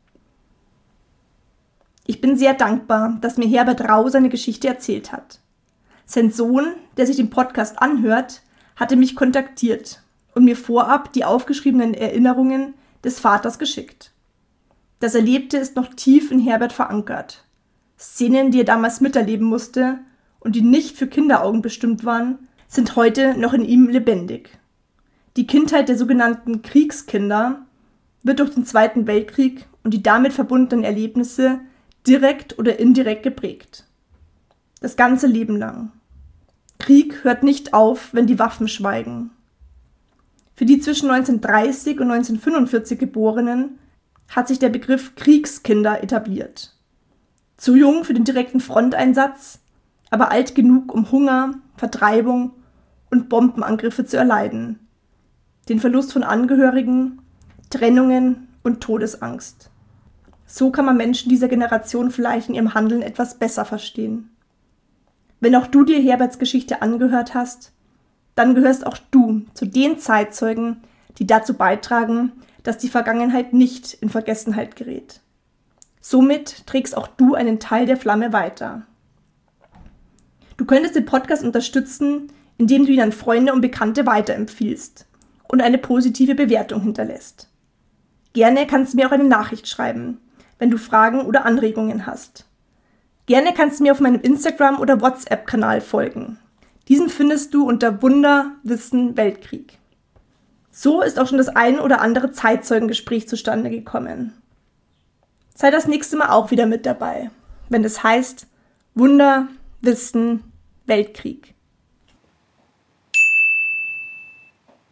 [SPEAKER 5] Ich bin sehr dankbar, dass mir Herbert Rau seine Geschichte erzählt hat. Sein Sohn, der sich den Podcast anhört, hatte mich kontaktiert und mir vorab die aufgeschriebenen Erinnerungen des Vaters geschickt. Das Erlebte ist noch tief in Herbert verankert. Szenen, die er damals miterleben musste und die nicht für Kinderaugen bestimmt waren, sind heute noch in ihm lebendig. Die Kindheit der sogenannten Kriegskinder wird durch den Zweiten Weltkrieg und die damit verbundenen Erlebnisse direkt oder indirekt geprägt. Das ganze Leben lang. Krieg hört nicht auf, wenn die Waffen schweigen. Für die zwischen neunzehnhundertdreißig und neunzehnhundertfünfundvierzig Geborenen hat sich der Begriff Kriegskinder etabliert. Zu jung für den direkten Fronteinsatz, aber alt genug, um Hunger, Vertreibung und Bombenangriffe zu erleiden. Den Verlust von Angehörigen, Trennungen und Todesangst. So kann man Menschen dieser Generation vielleicht in ihrem Handeln etwas besser verstehen. Wenn auch du dir Herberts Geschichte angehört hast, dann gehörst auch du zu den Zeitzeugen, die dazu beitragen, dass die Vergangenheit nicht in Vergessenheit gerät. Somit trägst auch du einen Teil der Flamme weiter. Du könntest den Podcast unterstützen, indem du ihn an Freunde und Bekannte weiterempfiehlst und eine positive Bewertung hinterlässt. Gerne kannst du mir auch eine Nachricht schreiben, wenn du Fragen oder Anregungen hast. Gerne kannst du mir auf meinem Instagram- oder WhatsApp-Kanal folgen. Diesen findest du unter Wunder, Wissen, Weltkrieg. So ist auch schon das ein oder andere Zeitzeugengespräch zustande gekommen. Sei das nächste Mal auch wieder mit dabei, wenn es heißt Wunder, Wissen, Weltkrieg.